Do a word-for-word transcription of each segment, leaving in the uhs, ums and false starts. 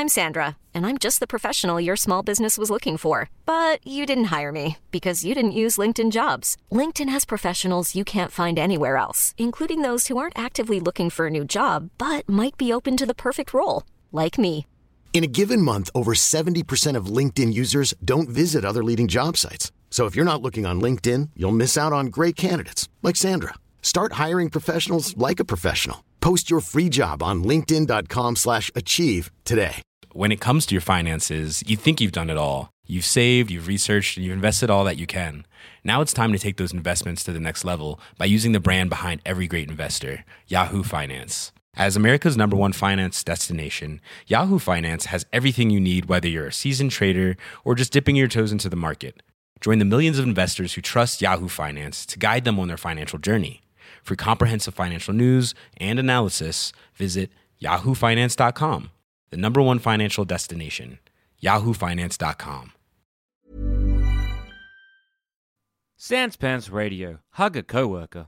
I'm Sandra, and I'm just the professional your small business was looking for. But you didn't hire me because you didn't use LinkedIn Jobs. LinkedIn has professionals you can't find anywhere else, including those who aren't actively looking for a new job, but might be open to the perfect role, like me. In a given month, over seventy percent of LinkedIn users don't visit other leading job sites. So if you're not looking on LinkedIn, you'll miss out on great candidates like Sandra. Start hiring professionals like a professional. Post your free job on linkedin dot com slash achieve today. When it comes to your finances, you think you've done it all. You've saved, you've researched, and you've invested all that you can. Now it's time to take those investments to the next level by using the brand behind every great investor, Yahoo Finance. As America's number one finance destination, Yahoo Finance has everything you need, whether you're a seasoned trader or just dipping your toes into the market. Join the millions of investors who trust Yahoo Finance to guide them on their financial journey. For comprehensive financial news and analysis, visit yahoo finance dot com, the number one financial destination, yahoo finance dot com. Sans Pants Radio. Hug a coworker.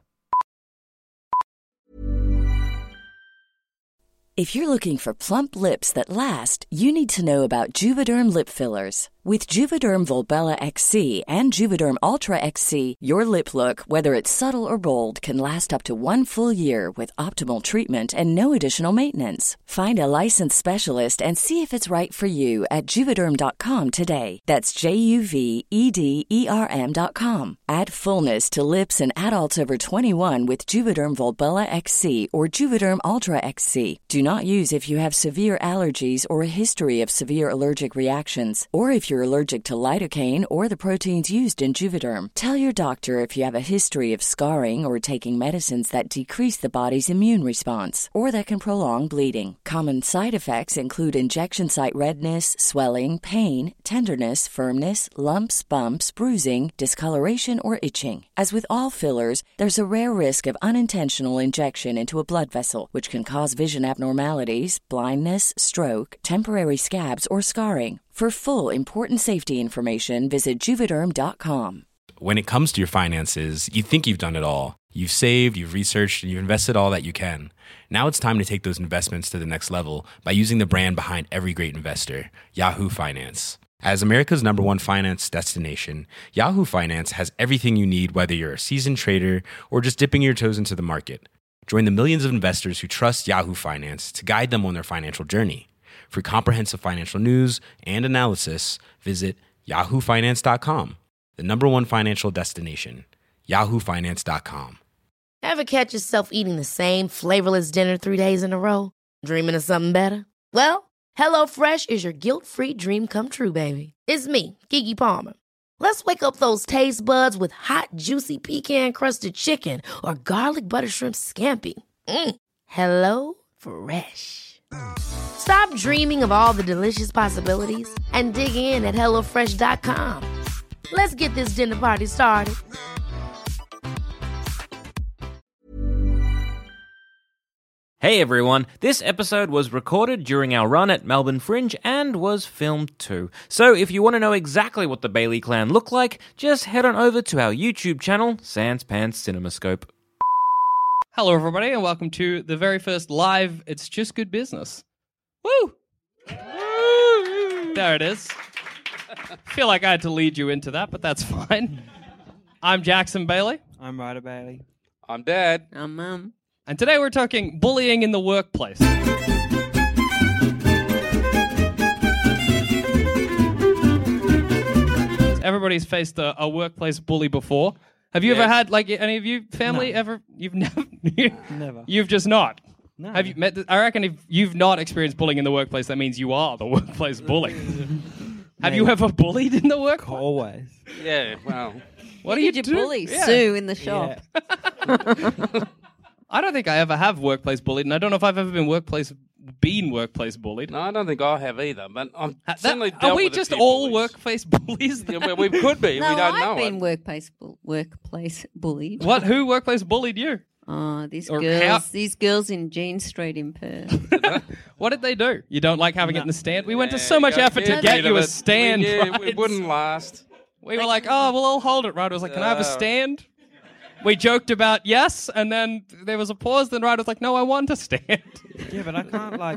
If you're looking for plump lips that last, you need to know about Juvederm lip fillers. With Juvederm Volbella X C and Juvederm Ultra X C, your lip look, whether it's subtle or bold, can last up to one full year with optimal treatment and no additional maintenance. Find a licensed specialist and see if it's right for you at Juvederm dot com today. That's J U V E D E R M dot com. Add fullness to lips in adults over twenty-one with Juvederm Volbella X C or Juvederm Ultra X C. Do not use if you have severe allergies or a history of severe allergic reactions, or if you're allergic to lidocaine or the proteins used in Juvederm. Tell your doctor if you have a history of scarring or taking medicines that decrease the body's immune response or that can prolong bleeding. Common side effects include injection site redness, swelling, pain, tenderness, firmness, lumps, bumps, bruising, discoloration, or itching. As with all fillers, there's a rare risk of unintentional injection into a blood vessel, which can cause vision abnormalities, blindness, stroke, temporary scabs, or scarring. For full, important safety information, visit Juvederm dot com. When it comes to your finances, you think you've done it all. You've saved, you've researched, and you've invested all that you can. Now it's time to take those investments to the next level by using the brand behind every great investor, Yahoo Finance. As America's number one finance destination, Yahoo Finance has everything you need, whether you're a seasoned trader or just dipping your toes into the market. Join the millions of investors who trust Yahoo Finance to guide them on their financial journey. For comprehensive financial news and analysis, visit yahoo finance dot com, the number one financial destination, yahoo finance dot com. Ever catch yourself eating the same flavorless dinner three days in a row? Dreaming of something better? Well, HelloFresh is your guilt-free dream come true, baby. It's me, Keke Palmer. Let's wake up those taste buds with hot, juicy pecan-crusted chicken or garlic butter shrimp scampi. Mm. Hello Fresh. Stop dreaming of all the delicious possibilities and dig in at hello fresh dot com. Let's get this dinner party started. Hey everyone, this episode was recorded during our run at Melbourne Fringe and was filmed too. So if you want to know exactly what the Bailey clan look like, just head on over to our YouTube channel, Sans Pants Cinemascope. Hello everybody and welcome to the very first live It's Just Good Business. Woo! There it is. I feel like I had to lead you into that, but that's fine. I'm Jackson Bailey. I'm Ryder Bailey. I'm Dad. I'm Mum. And today we're talking bullying in the workplace. Everybody's faced a, a workplace bully before. Have you Yes. ever had, like, any of you family No. ever? You've never? Never. You've just not? No. Have you met? I reckon if you've not experienced bullying in the workplace, that means you are the workplace bully. Have you ever bullied in the workplace? Always. Yeah, well. What do Did you you do? bully Yeah. Sue in the shop? Yeah. I don't think I ever have workplace bullied, and I don't know if I've ever been workplace been workplace bullied. No, I don't think I have either, but I'm Ha- that- certainly are dealt we with a just few all bullies. workplace bullies? Yeah, well, we could be. No, we don't I've know been it. workplace bu- workplace bullied. What? Who workplace bullied you? Oh, these Or girls, how- these girls in Jean Street in Perth. What did they do? You don't like having it in the stand? We went to Yeah, so much go- effort get to get rid you of a it. stand. We, yeah, right? it wouldn't last. We were like, oh, well, I'll hold it. Right? I was like, can I have a Uh. stand? We joked about yes, and then there was a pause. Then Ryder was like, no, I want a stand. Yeah, but I can't, like,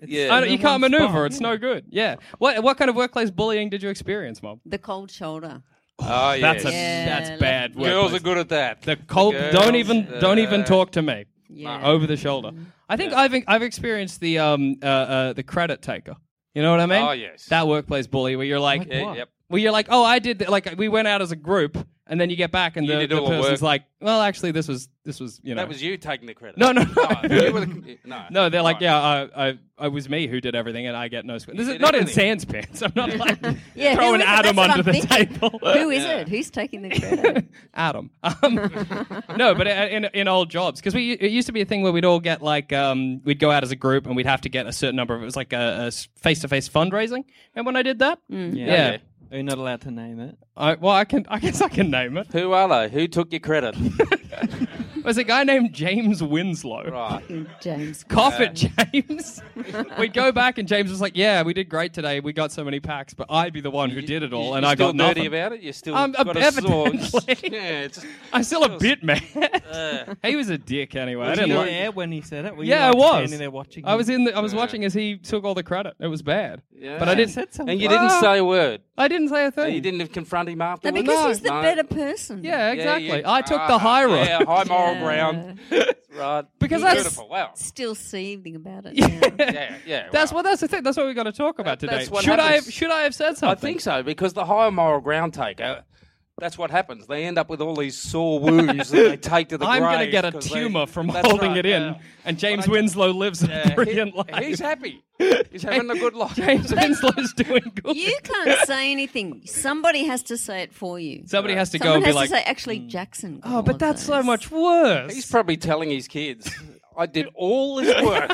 Yeah. I don't, you in can't one maneuver. spot, It's yeah. no good. Yeah. What what kind of workplace bullying did you experience, Mom? The cold shoulder. Oh, yes. That's a Yeah, that's like- bad. Girls workplace. are good at that. The cold. Girls, Don't even don't even uh, talk to me. Yeah. Over the shoulder. I think I've I've experienced the um uh, uh the credit taker. You know what I mean? Oh, yes. That workplace bully where you're like, Yeah, What? yep. well, you're like, oh, I did th- like we went out as a group, and then you get back and You the, did the all the person's work. like, well, actually, this was this was you know That was you taking the credit. No, no, no. you were the, no. no, they're like, Right. yeah, I, I, I was me who did everything, and I get no. Squ- this is did not in everything. sans pants. I'm not like Yeah, who throwing is it? Adam That's what under the I'm thinking. table. Who is Yeah. it? Who's taking the credit? Adam. Um, no, but in in old jobs, because we it used to be a thing where we'd all get like um, we'd go out as a group and we'd have to get a certain number of. It was like a face to face fundraising. Remember when I did that? Yeah. Yeah. Are you not allowed to name it? I, well, I can. I guess I can name it. Who are they? Who took your credit? There's a guy named James Winslow. right. James. Cough it, James. We'd go back and James was like, "Yeah, we did great today. We got so many packs, but I'd be the one who did it all, You- and you're I got still dirty nothing." about it? You still Um, got a sore. evidently. Yeah, it's, I'm still a bit mad. uh, He was a dick anyway. I Were didn't you like. there when he said it? Were you, Yeah, like, I was. standing there watching I was him? in. The, I was Yeah. watching as he took all the credit. It was bad. yeah. But I didn't. said something. And you didn't Well, say a word. I didn't say a thing. You didn't confront him No, afterwards. because No. he's the No. better person. Yeah, Yeah, exactly. you- I took the ah, high road. Yeah, high moral Yeah. ground. Right. Because He's that's- Beautiful. Wow. Still seething about it. Yeah. now. Yeah, yeah. That's wow. what. That's the thing. That's what we got to talk about That- today. that's what Should I? happens. Have, should I have said I something? think so, because the higher moral ground taker, that's what happens. They end up with all these sore wounds that they take to the I'm grave. going to get a 'cause they- tumor from That's holding right, it in, yeah. and James But I- Winslow lives a Yeah, brilliant he- life. He's happy. He's having a good life. James Winslow's doing good. You can't say anything. Somebody has to say it for you. Somebody has to go Someone and be has like, to say, actually, Jackson. got "Oh, all but of that's so those." much worse." He's probably telling his kids, I did all this work.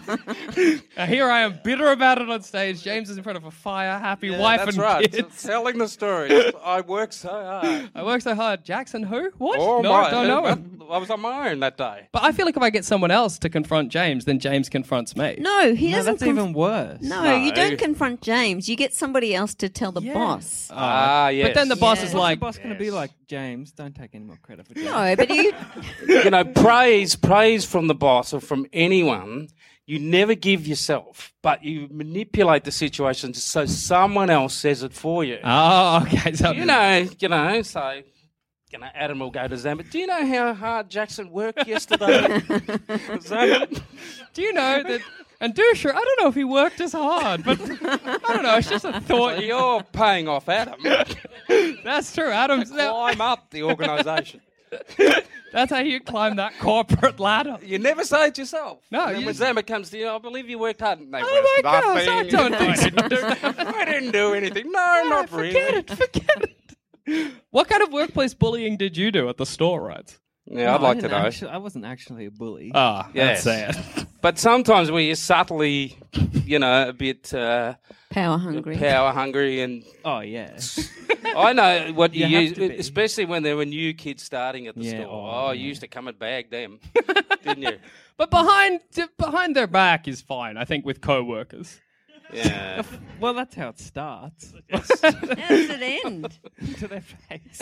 Now, here I am, bitter about it on stage. James is in front of a fire, happy Yeah, wife that's and right. kids. Telling the story. I worked so hard. I work so hard. Jackson, who? What? Oh, no, my. don't know him. I was on my own that day. But I feel like if I get someone else to confront James, then James confronts me. No, he No, doesn't. that's conf- even worse. No, No. you don't confront James. You get somebody else to tell the boss. Ah, yes. But then the boss Yeah. is What's like, the boss going to be like, James, don't take any more credit for James. No, but you. you know, praise, praise from the boss or from anyone, you never give yourself, but you manipulate the situation so someone else says it for you. oh, okay. So You know, you know, so, you know, Adam will go to Zambit. Do you know how hard Jackson worked yesterday? Zambit? do you know that? And Dusha, I don't know if he worked as hard, but I don't know. It's just a thought. Well, you're paying off Adam. That's true. Adam's. Climb up the organisation. That's how you climb that corporate ladder. You never say it yourself. No, And then you- when Zambit comes to you, I believe you worked hard. No, Oh my gosh, I nothing. don't think so. I didn't do anything. No, not forget really. it. Forget it. What kind of workplace bullying did you do at the store, right? Yeah, No, I'd I like to didn't know. Actually, I wasn't actually a bully. Ah, Yes. that's sad. But sometimes where you're subtly, you know, a bit uh, Power hungry. power hungry, and oh, yeah. I know what you, You have use, to be. especially when there were new kids starting at the Yeah, store. oh, Oh, you yeah. used to come and bag them, didn't you? But behind behind their back is fine, I think, with co-workers. Yeah. Well, that's how it starts. How does it end? To their face.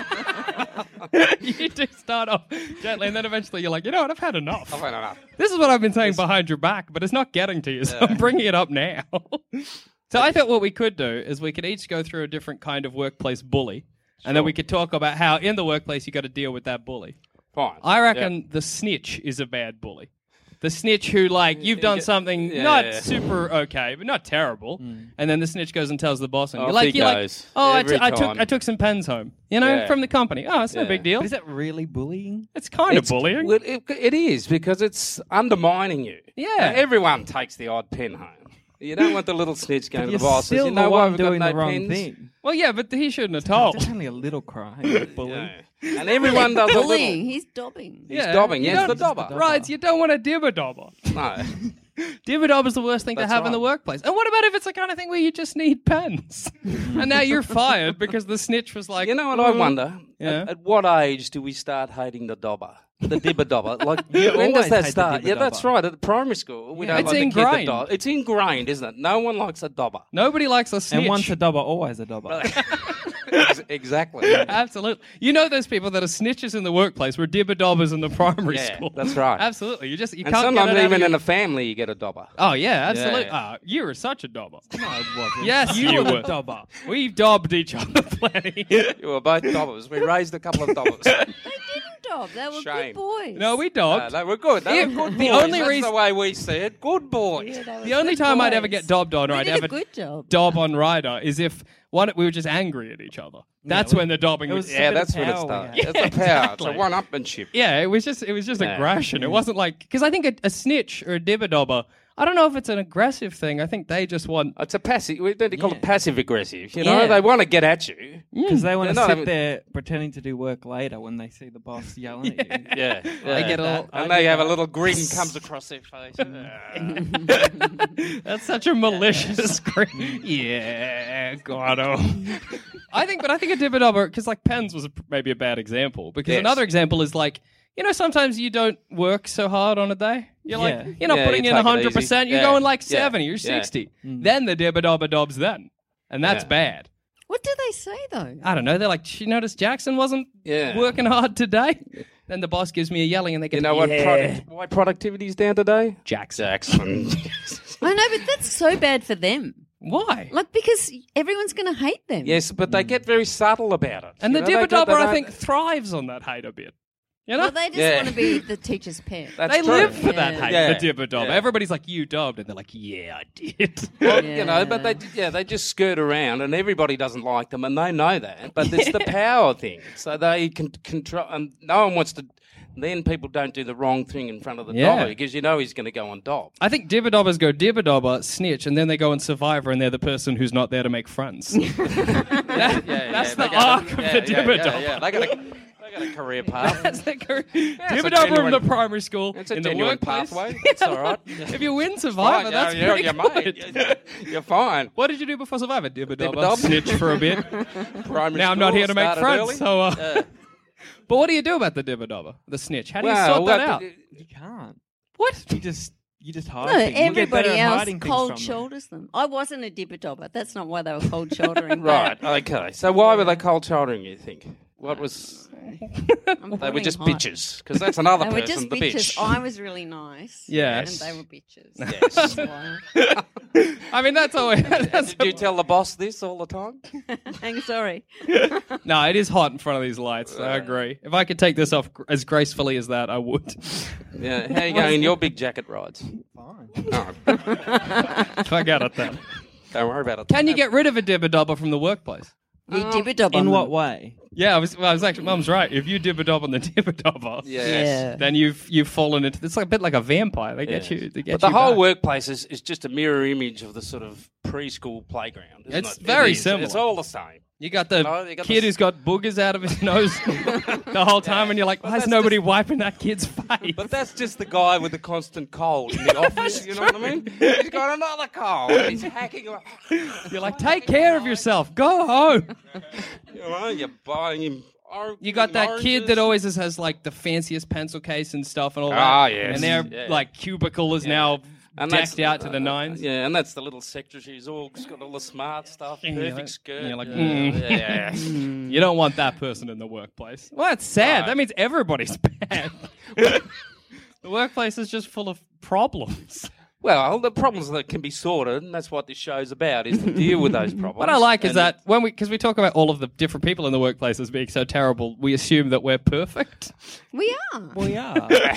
You do start off gently, and then eventually you're like, you know what, I've had enough. I've had enough. This is what I've been saying behind your back, but it's not getting to you, so I'm bringing it up now. So I thought what we could do is we could each go through a different kind of workplace bully, and then we could talk about how in the workplace you got to deal with that bully. Fine. I reckon the snitch is a bad bully. The snitch who, like, you've done something Yeah. not super okay, but not terrible, and then the snitch goes and tells the boss, and Off you're like, he you're like, goes. oh, I, Every t- I took time. I took some pens home, you know, Yeah. from the company. Oh, it's no Yeah. big deal. But is that really bullying? It's kind It's- of bullying. well, it, it is, because it's undermining you. Yeah. Now, everyone takes the odd pen home. You don't want the little snitch going to You're the boss. says, still You know the why one we've got doing no the wrong pens? thing. Well, yeah, but he shouldn't have It's told. just only a little crime. Bully. Yeah. And everyone does a little. Bullying. He's dobbing. He's dobbing. you Yes, don't- the dobber. Right, you don't want a dibber dobber. No. Dibber dobber is the worst thing That's to have in the right. workplace. And what about if it's the kind of thing where you just need pens? And now you're fired because the snitch was like, You know what I "Mm." wonder? Yeah. At, at what age do we start hating the dobber? The dibber dobber? Like, You when always does that hate the start? dibber Yeah, that's dobber. right. At primary school, we Yeah. don't It's like the kid ingrained. that dob- It's ingrained, isn't it? No one likes a dobber. Nobody likes a snitch. And once a dobber, always a dobber. Ex- exactly. Absolutely. You know those people that are snitches in the workplace were dibber-dobbers in the primary Yeah, school. that's right. Absolutely. You just you And can't sometimes get it out even of in your... a family, you get a dobber. Oh, yeah, absolutely. Yeah. Ah, you were such a dobber. No, I wasn't. Yes, you, you were were. the dobber. We've dobbed each other plenty. You were both dobbers. We raised a couple of dobbers. They didn't dob. They were Shame. good boys. No, we No, dobbed. they were good. They Yeah, were good the boys. only That's reason- the way we see it. Good boys. Yeah, they were The only good time I'd boys. ever get dobbed on or We I'd did ever a good job. dob on Ryder is if one we were just angry at each other. That's we- when the dobbing it was. was- Yeah, bit of that's when it power we starts. had. It's a power. exactly. It's a one-upmanship. Yeah, it was just it was just Yeah. aggression. It wasn't like because I think a, a snitch or a dibber dobber. I don't know if it's an aggressive thing. I think they just want. It's a passive. We don't call Yeah. it passive aggressive. You know, Yeah. they want to get at you. Because they want They're to not sit having- there pretending to do work later when they see the boss yelling at you. Yeah, They get a little. and I they get have a that. little grin comes across their face. That's such a malicious scream. Yeah, got him. I think, but I think a dibber dobber because like pens was a, maybe a bad example because Yes. another example is like. You know, sometimes you don't work so hard on a day. You're Yeah. like, you're not Yeah, putting you in take it one hundred percent. easy. You're Yeah. going like Yeah. seventy. You're Yeah. sixty. Then the dibber dobber dobs then. And that's Yeah. bad. What do they say though? I don't know. They're like, you notice Jackson wasn't Yeah. working hard today? Then the boss gives me a yelling and they get You know what? yeah. Product, why productivity's down today? Jackson. Jackson. I know, but that's so bad for them. Why? Like because everyone's going to hate them. Yes, but they get very subtle about it. And You the know, they dibber don't- dobber, they I don't- think, thrives on that hate a bit. You know? Well, they just Yeah. want to be the teacher's pet. That's they true. live for that Yeah. hate, Yeah. the dibber dobber. Yeah. Everybody's like, you dobbed. And they're like, yeah, I did. Well, Yeah. you know, but they yeah they just skirt around, and everybody doesn't like them, and they know that. But it's the power thing, so they can control, and no one wants to. Then people don't do the wrong thing in front of the Yeah. dobber because you know he's going to go on dob. I think dibber dobbers go dibber dobber, snitch, and then they go on Survivor and they're the person who's not there to make friends. That- that's the they got a- arc of yeah, the yeah, dibber yeah, dobber. Yeah, they got a they got a career path. That's the career. it's Dibber a dobber in genuine- the primary school, It's a in the genuine workplace. pathway. That's all right. If you win Survivor, Fine, that's yeah, pretty yeah, good. mate. You're, you're fine. What did you do before Survivor? Dibber dobber, dob. snitch for a bit. Primary Now I'm not school, here to make started friends, early. so. Uh, Yeah. But what do you do about the dibber dobber, the snitch? How do you Well, sort that well, out? You can't. What? You just you just hide No, things. You get better everybody at else hiding things cold from them. shoulders them. I wasn't a dibber dobber. That's not why they were cold shouldering. Right. Okay. So why were they cold shouldering? You think? What was? They were just bitches because that's another They person. were just the bitches. bitch. I was really nice. Yes. And they were bitches. Yes. That's why. I mean, that's always. That's Did you tell the boss this all the time? I'm sorry. No, it is hot in front of these lights. I agree. If I could take this off gr- as gracefully as that, I would. Yeah. How you going in your big jacket rides? Fine. No, Forget it then. don't worry about it. Can you get rid of a dibber dobber from the workplace? You dibber dobber. In them. what way? Yeah, I was, well, I was actually, Mum's right. If you dibber dob on the dibber dobber, Yes. Yeah. then you've you've fallen into. It's like a bit like a vampire. They get Yes. you. They get But the you whole back. workplace is, is just a mirror image of the sort of preschool playground. Isn't It's it? very It is. similar. It's all the same. You got the No, you got kid the- who's got boogers out of his nose the whole time, and you're like, But why is that's nobody just- wiping that kid's face? But that's just the guy with the constant cold in the office. You know what I mean? He's got another cold. And he's hacking. away. You're like, take care of yourself. Go home. You know, you're buying him. or- You got that kid oranges. that always has, has like the fanciest pencil case and stuff and all that. Ah, yes. And their Yeah. like cubicle is now And decked that's- out to the uh, nines. Yeah, and that's the little secretary. She's all she's got all the smart stuff, And you're perfect like- skirt. and you're like, yeah, mm. yeah, yeah. You don't want that person in the workplace. Well, that's sad. Right. That means everybody's bad. The workplace is just full of problems. Well, the problems that can be sorted, and that's what this show's about, is to deal with those problems. What I like is And- that when we, because we talk about all of the different people in the workplace as being so terrible, we assume that we're perfect. We are. We are.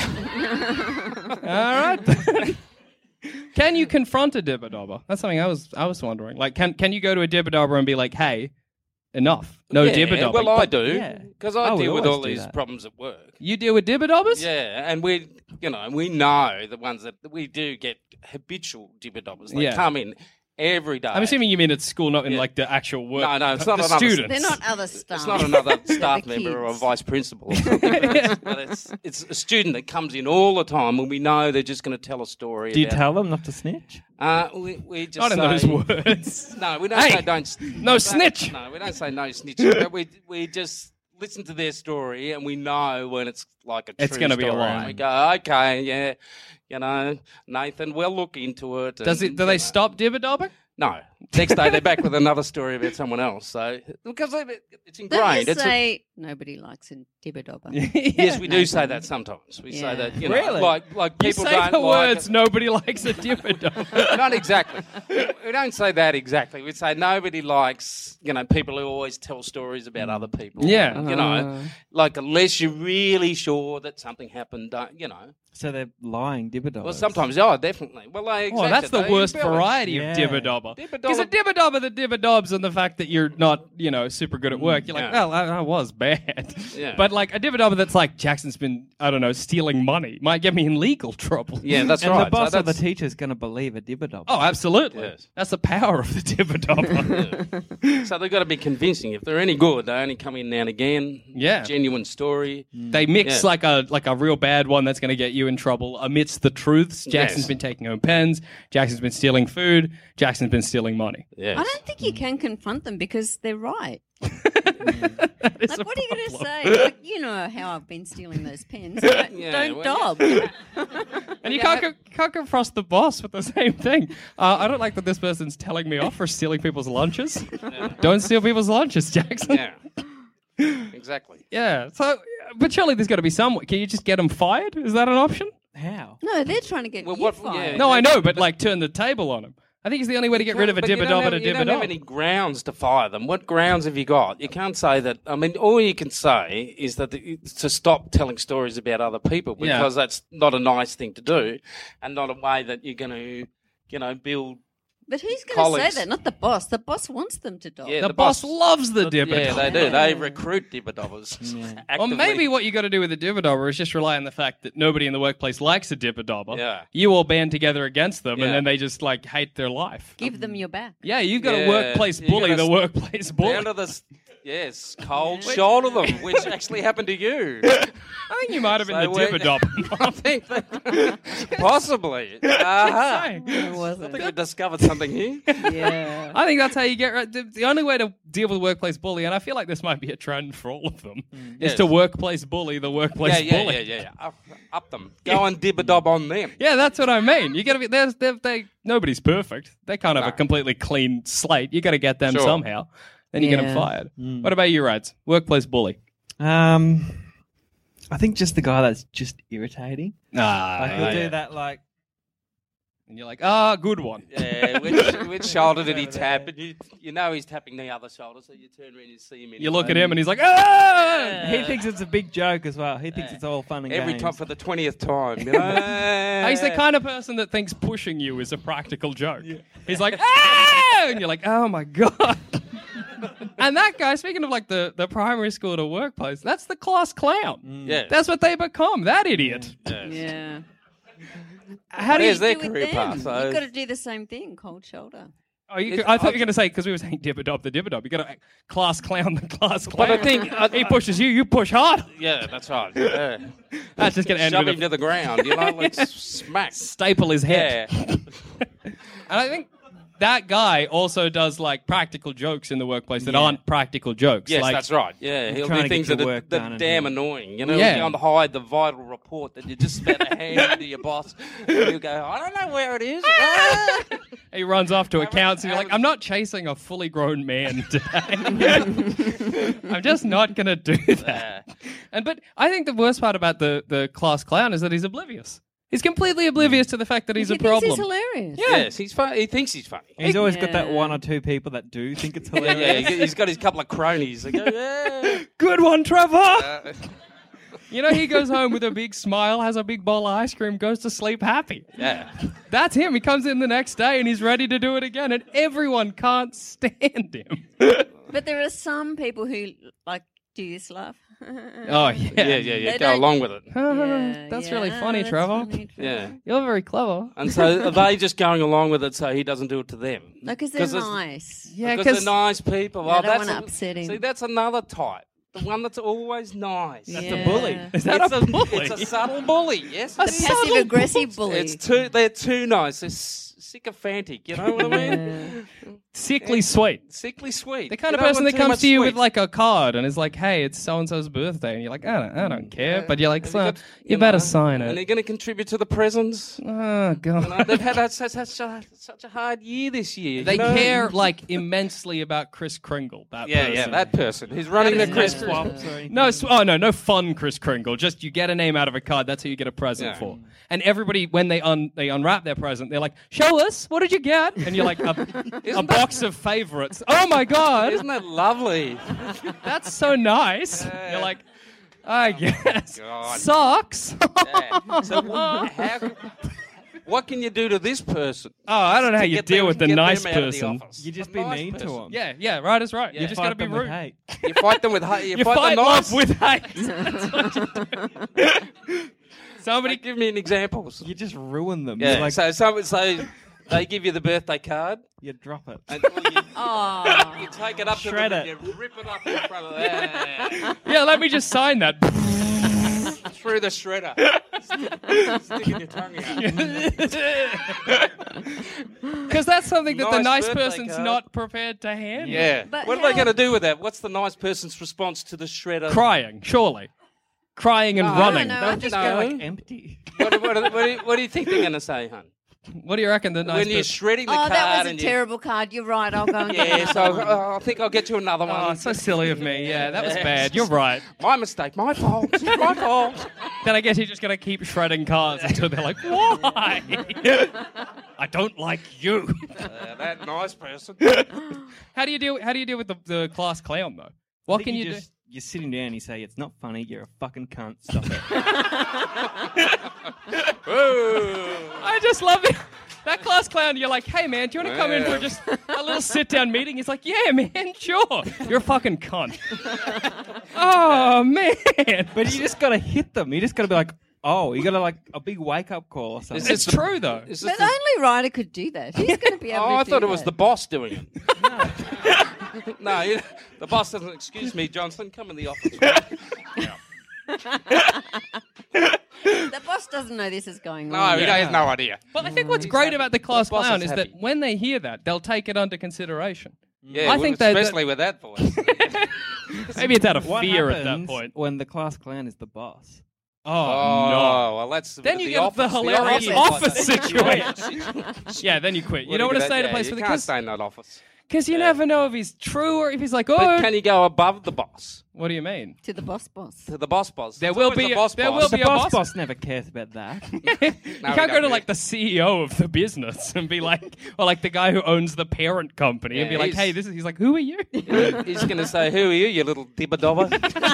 All right. then. Can you confront a dibber dobber? That's something I was I was wondering. Like, can can you go to a dibber dobber and be like, hey, enough, no yeah, dibber dobbing? Well, I But do yeah. because I Oh, we deal with always all do these that. problems at work. You deal with dibber dobbers? Yeah, and we, you know, we know the ones that we do get habitual dibber dobbers. They Yeah. come in every day. I'm assuming you mean at school, not in Yeah. like the actual work. No, no, it's not the another- students. They're not other staff. It's not another They're staff the member or a kids. vice principal. Or something. But it's, it's a student that comes in all the time when we know they're just going to tell a story. Do you about, tell them not to snitch? Uh, we, we just Not in say, those words. No, we don't Hey, say don't. no we don't- snitch. No, we don't say no snitching. But we we just listen to their story, and we know when it's like a true It's gonna be a story. lie. And we go, okay, yeah, you know, Nathan, we'll look into it. Does it? and, Do you they know. stop dibber dobbing? No, Next day they're back with another story about someone else. So because it's Don't ingrained. you It's a, say nobody likes a dibber dobber? yes, we do say that sometimes. We say Yeah. that, you know, Really? like like You people say don't the like words, it. nobody likes a dibber dobber. Not exactly. We don't say that exactly. We say nobody likes, you know, people who always tell stories about other people. Yeah. You know, like unless you're really sure that something happened, don't, you know. So they're lying dibber dobbers. Well, sometimes, oh, definitely. Well, they Oh, that's the they worst embellish. variety Yeah. of dibber dobber. Dibber Because a dobber- dibber dobber, the dibber dobs, and the fact that you're not, you know, super good at work. You're like, Yeah. well, I, I was bad. Yeah. But like a dibber dobber that's like, Jackson's been, I don't know, stealing money might get me in legal trouble. Yeah, that's and right. the boss So or the that's- teacher's going to believe a dibber dobber. Oh, absolutely. Yes. That's the power of the dibber dobber. So they've got to be convincing. If they're any good, they only come in now and again. Yeah. Genuine story. They mix Yeah. like a like a real bad one that's going to get you in trouble amidst the truths. Jackson's Yes. been taking home pens. Jackson's been stealing food. Jackson's been stealing money. Yes. I don't think you can confront them because they're right. That is Like, a what are you going to problem. say? Like, you know how I've been stealing those pens. Don't, Yeah, don't well, dob. And you can't, co- can't confront the boss with the same thing. Uh, I don't like that this person's telling me off for stealing people's lunches. Don't steal people's lunches, Jackson. Yeah. Exactly. Yeah. So, but surely there's got to be some way. Can you just get them fired? Is that an option? How? No, they're trying to get Well, you what- fired. yeah. No, I know, but like turn the table on them. I think it's the only way to get rid of a But you dibber don't dobber have- to You dibber don't have dob. any grounds to fire them. What grounds have you got? You can't say that. I mean, all you can say is that the, to stop telling stories about other people Yeah. because that's not a nice thing to do, and not a way that you're going to, you know, build. But who's going to Colleagues. say that? Not the boss. The boss wants them to dob. Yeah, The, boss, loves the dibber Yeah, dobber. they do. They recruit dibber dobbers. Or actively. maybe what you got to do with a dibber dobber is just rely on the fact that nobody in the workplace likes a dibber dobber. Yeah. You all band together against them, and Yeah. then they just like hate their life. Give them your back. Yeah, you've got Yeah, a workplace you bully. gotta The s- workplace bully. Down to the s- yes, cold shoulder them, which actually happened to you. I think you might have been So the we're- dibber dobber. I think that possibly. Aha. Saying. It I wasn't. think we discovered something here. Yeah. I think that's how you get right. The, the only way to deal with workplace bully, and I feel like this might be a trend for all of them, is Yes. to workplace bully the workplace Yeah, yeah, bully. yeah, yeah, yeah. Up, up them. Go and dibber dob on them. Yeah, that's what I mean. You got to be there's they, they nobody's perfect. They can't have No. a completely clean slate. You got to get them Sure. somehow. Then you get them Yeah. fired. What about you, Rads? Workplace bully. Um, I think just the guy that's just irritating. Ah, Like he'll do that like and you're like, ah, good one. Yeah, which, which shoulder did he tap? And you, you know he's tapping the other shoulder, so you turn around and you see him. You look at anyway. him and he's like, ah! he thinks it's a big joke as well. He thinks it's all fun and Every games. time for the twentieth time. You know? He's the kind of person that thinks pushing you is a practical joke. He's like, ah! And you're like, oh my God. And that guy, speaking of like the, the primary school to workplace, that's the class clown. Yeah. That's what they become, that idiot. Yeah. How do you There's their Do with career them. path. So. You've got to do the same thing. Cold shoulder. Oh, you It's- could, I thought you were going to say, because we were saying dibber dob the dibber dob, you got to class clown the class clown. But I think- I- he pushes you, you push hard. Yeah, that's right. Yeah. That's just going to end Shove with him a to the ground, you know, like smack. staple his head. Yeah. And I think that guy also does like practical jokes in the workplace that Yeah. aren't practical jokes. Yes, like, that's right. Yeah, he'll trying do to things get that your are, work that done are and damn things. annoying. You know, Yeah. you go and hide the vital report that you just about to hand to your boss. And you go, I don't know where it is. Ah! He runs off to accounts and you're like, I'm not chasing a fully grown man today. I'm just not going to do that. And but I think the worst part about the, the class clown is that he's oblivious. He's completely oblivious to the fact that he's he a thinks problem. he's hilarious. Yeah. Yes, he's fun- he thinks he's funny. He's always got that Yeah. one or two people that do think it's Yeah, hilarious. yeah, he's got his couple of cronies. They go, yeah. Good one, Trevor. Uh, You know, he goes home with a big smile, has a big bowl of ice cream, goes to sleep happy. yeah. That's him. He comes in the next day and he's ready to do it again, and everyone can't stand him. But there are some people who like do this laugh. Oh, yeah. Yeah, yeah, yeah. They Go don't- along with it. Yeah, That's yeah, really funny, that's Trevor. funny, Trevor. Yeah. You're very clever. And so are they just going along with it so he doesn't do it to them? No, because they're 'Cause it's- nice. Yeah, Because they're nice people. Yeah, I oh, don't that's wanna a- upset him. See, that's another type. The one that's always nice. That's a bully. Is that it's a bully? It's a subtle bully. Yes, The it is. passive aggressive bully. It's too. They're too nice. They're s- sycophantic. You know what I mean? sickly sweet. Sickly sweet. The kind You of don't person want that too comes much to you with sweets. like a card and is like, "Hey, it's so and so's birthday," and you're like, "I don't, I don't care," but you're like, Have "Son, you you, got- you better know, sign And it." they're going to contribute to the presents. Oh You god. know, they've had such, such, a, such a hard year this year. They you know? care like immensely about Kris Kringle. That Yeah, person. yeah, that person who's running the Chris Swaps or anything. No, sw- oh no, no fun Kris Kringle. Just you get a name out of a card. That's who you get a present Yeah. for. And everybody, when they un they unwrap their present, they're like, "Show us, what did you get?" And you're like, "A, a box of favorites." Oh my god, Isn't that lovely? that's so nice. You're like, I guess God. socks. Yeah. So wh- how, what can you do to this person? Oh, I don't know how to you get deal them- with the get them nice out of the person. office? You just A be nice mean to person. them. Yeah, yeah, right is right. Yeah. You just got to be Fight them with rude. hate. You fight them with hate. You, You fight, fight them nice. love with hate. That's what you do. Somebody Like, give me an examples. You just ruin them. Yeah. You're like, so some so they give you the birthday card, you drop it. and well, you, Oh. you take it up to Shred them it. and you rip it up in front of them. Yeah, let me just sign that. Through the shredder. Sticking your tongue out. Because that's something that the Nice nice birthday person's card. not prepared to handle. Yeah. But what are they how- going to do with that? What's the nice person's response to the shredder? Crying, surely. Crying and I don't running. know. They'll I just think- go No. like empty. What, what, what, do you, what do you think they're going to say, hon? What do you reckon the nice when you're person... shredding the Oh, card that was a and you, terrible card. You're right. I'll go and get yeah, so another one. uh, I think I'll get you another one. Oh, so silly of me. Yeah, that was Yes. bad. You're right. My mistake, my fault, my fault. Then I guess you're just going to keep shredding cars until they're like, why? I don't like you. Uh, that nice person. How do you deal? How do you deal with the, the class clown though? What I can think you, just, You're sitting down and you say, it's not funny, you're a fucking cunt, stop it. Whoa. I just love it. That class clown, you're like, hey man, do you want to come in for just a little sit down meeting? He's like, yeah man, sure. You're a fucking cunt. Oh man. But you just gotta hit them. You just gotta be like, oh, you gotta like a big wake up call or something. Is It's this the- true though. Is this But the- only Ryder could do that. He's going to be able oh, to I do thought it was the that. boss doing it. No, you, the boss doesn't. Excuse me, Johnson. Come in the office. The boss doesn't know this is going No, on. he has no idea. But I think what's He's great happy. about the class The boss clown is is that happy. when they hear that, they'll take it under consideration. Yeah, I well, think they- especially with that voice. Maybe it's out of What fear at that happens point. when the class clown is the boss? Oh, Oh, no. well, that's Then the you get the office. hilarious office, office situation. Yeah, then you quit. You What don't do want to do? stay in a Yeah, place you with can't it stay in that office. because you never know if he's true or if he's like, oh, But can you go above the boss what do you mean? To the boss boss. to the boss boss? There It's will always be the a- boss there boss. will The be a boss boss. boss never cares about that. you we can't go don't to do like it. the C E O of the business and be like, or like the guy who owns the parent company and be Yeah, like, he's- hey, this is. He's like, who are you? He's going to say, "Who are you, you little dibba dobber?"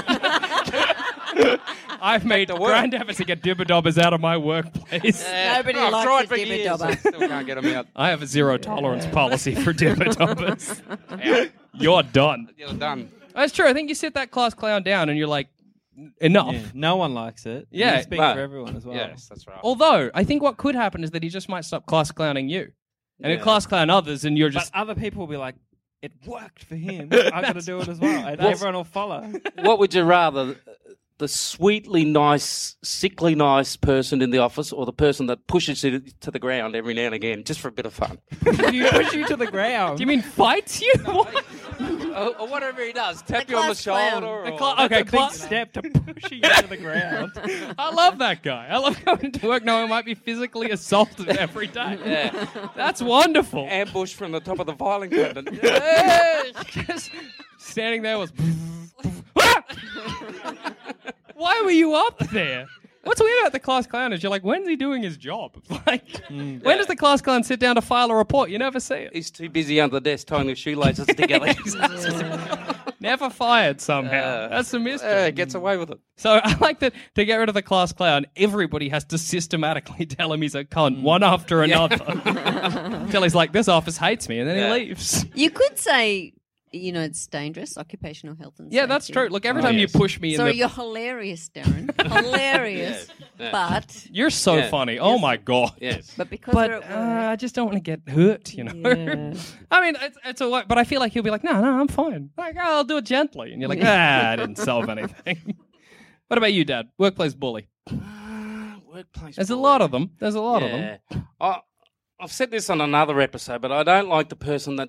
I've made to work. grand effort to get dibber dobbers out of my workplace. Nobody I've likes tried a for dibba years. dobber. I still can't get them out. I have a zero tolerance policy for dibber dobbers. You're done. You're done. That's true. I think you sit that class clown down and you're like, enough. Yeah, no one likes it. Yeah, You speak no. for everyone as well. Yes, that's right. Although, I think what could happen is that he just might stop class clowning you. And he'll Yeah. class clown others and you're But just... other people will be like, it worked for him. I got to do it as well. And everyone will follow. What would you rather? The sweetly nice, sickly nice person in the office, or the person that pushes you to the ground every now and again, just for a bit of fun, you push you to the ground. Do you mean fights you? What? or, or whatever he does, tap The you on the class clown. shoulder. The Or, cla- That's okay, a big class... step to pushing you to the ground. I love that guy. I love going to work knowing I might be physically assaulted every day. yeah, That's wonderful. ambush from the top of the filing cabinet. Just standing there was... Why were you up there? What's weird about the class clown is you're like, when's he doing his job? Like, when does the class clown sit down to file a report? You never see it. He's too busy under the desk tying his shoelaces together. Never fired somehow. Uh, That's the mystery. uh, gets away with it. So I like that to get rid of the class clown, everybody has to systematically tell him he's a cunt, one after another. Until he's like, this office hates me, and then Yeah. he leaves. You could say, you know, it's dangerous, occupational health and Yeah, that's safety. true. Look, every Oh, time yes. you push me in Sorry, the... you're hilarious, Darren. Hilarious. Yeah. But You're so Yeah. funny. Oh, my God. Yes. but because But we're uh, at work, I just don't want to get hurt, you know. Yeah. I mean, it's, it's a lot, but I feel like he'll be like, no, no, I'm fine. Like, oh, I'll do it gently. And you're like, ah, I didn't solve anything. What about you, Dad? Workplace bully. Workplace. There's a bully. lot of them. There's a lot of them. Yeah. I, I've said this on another episode, but I don't like the person that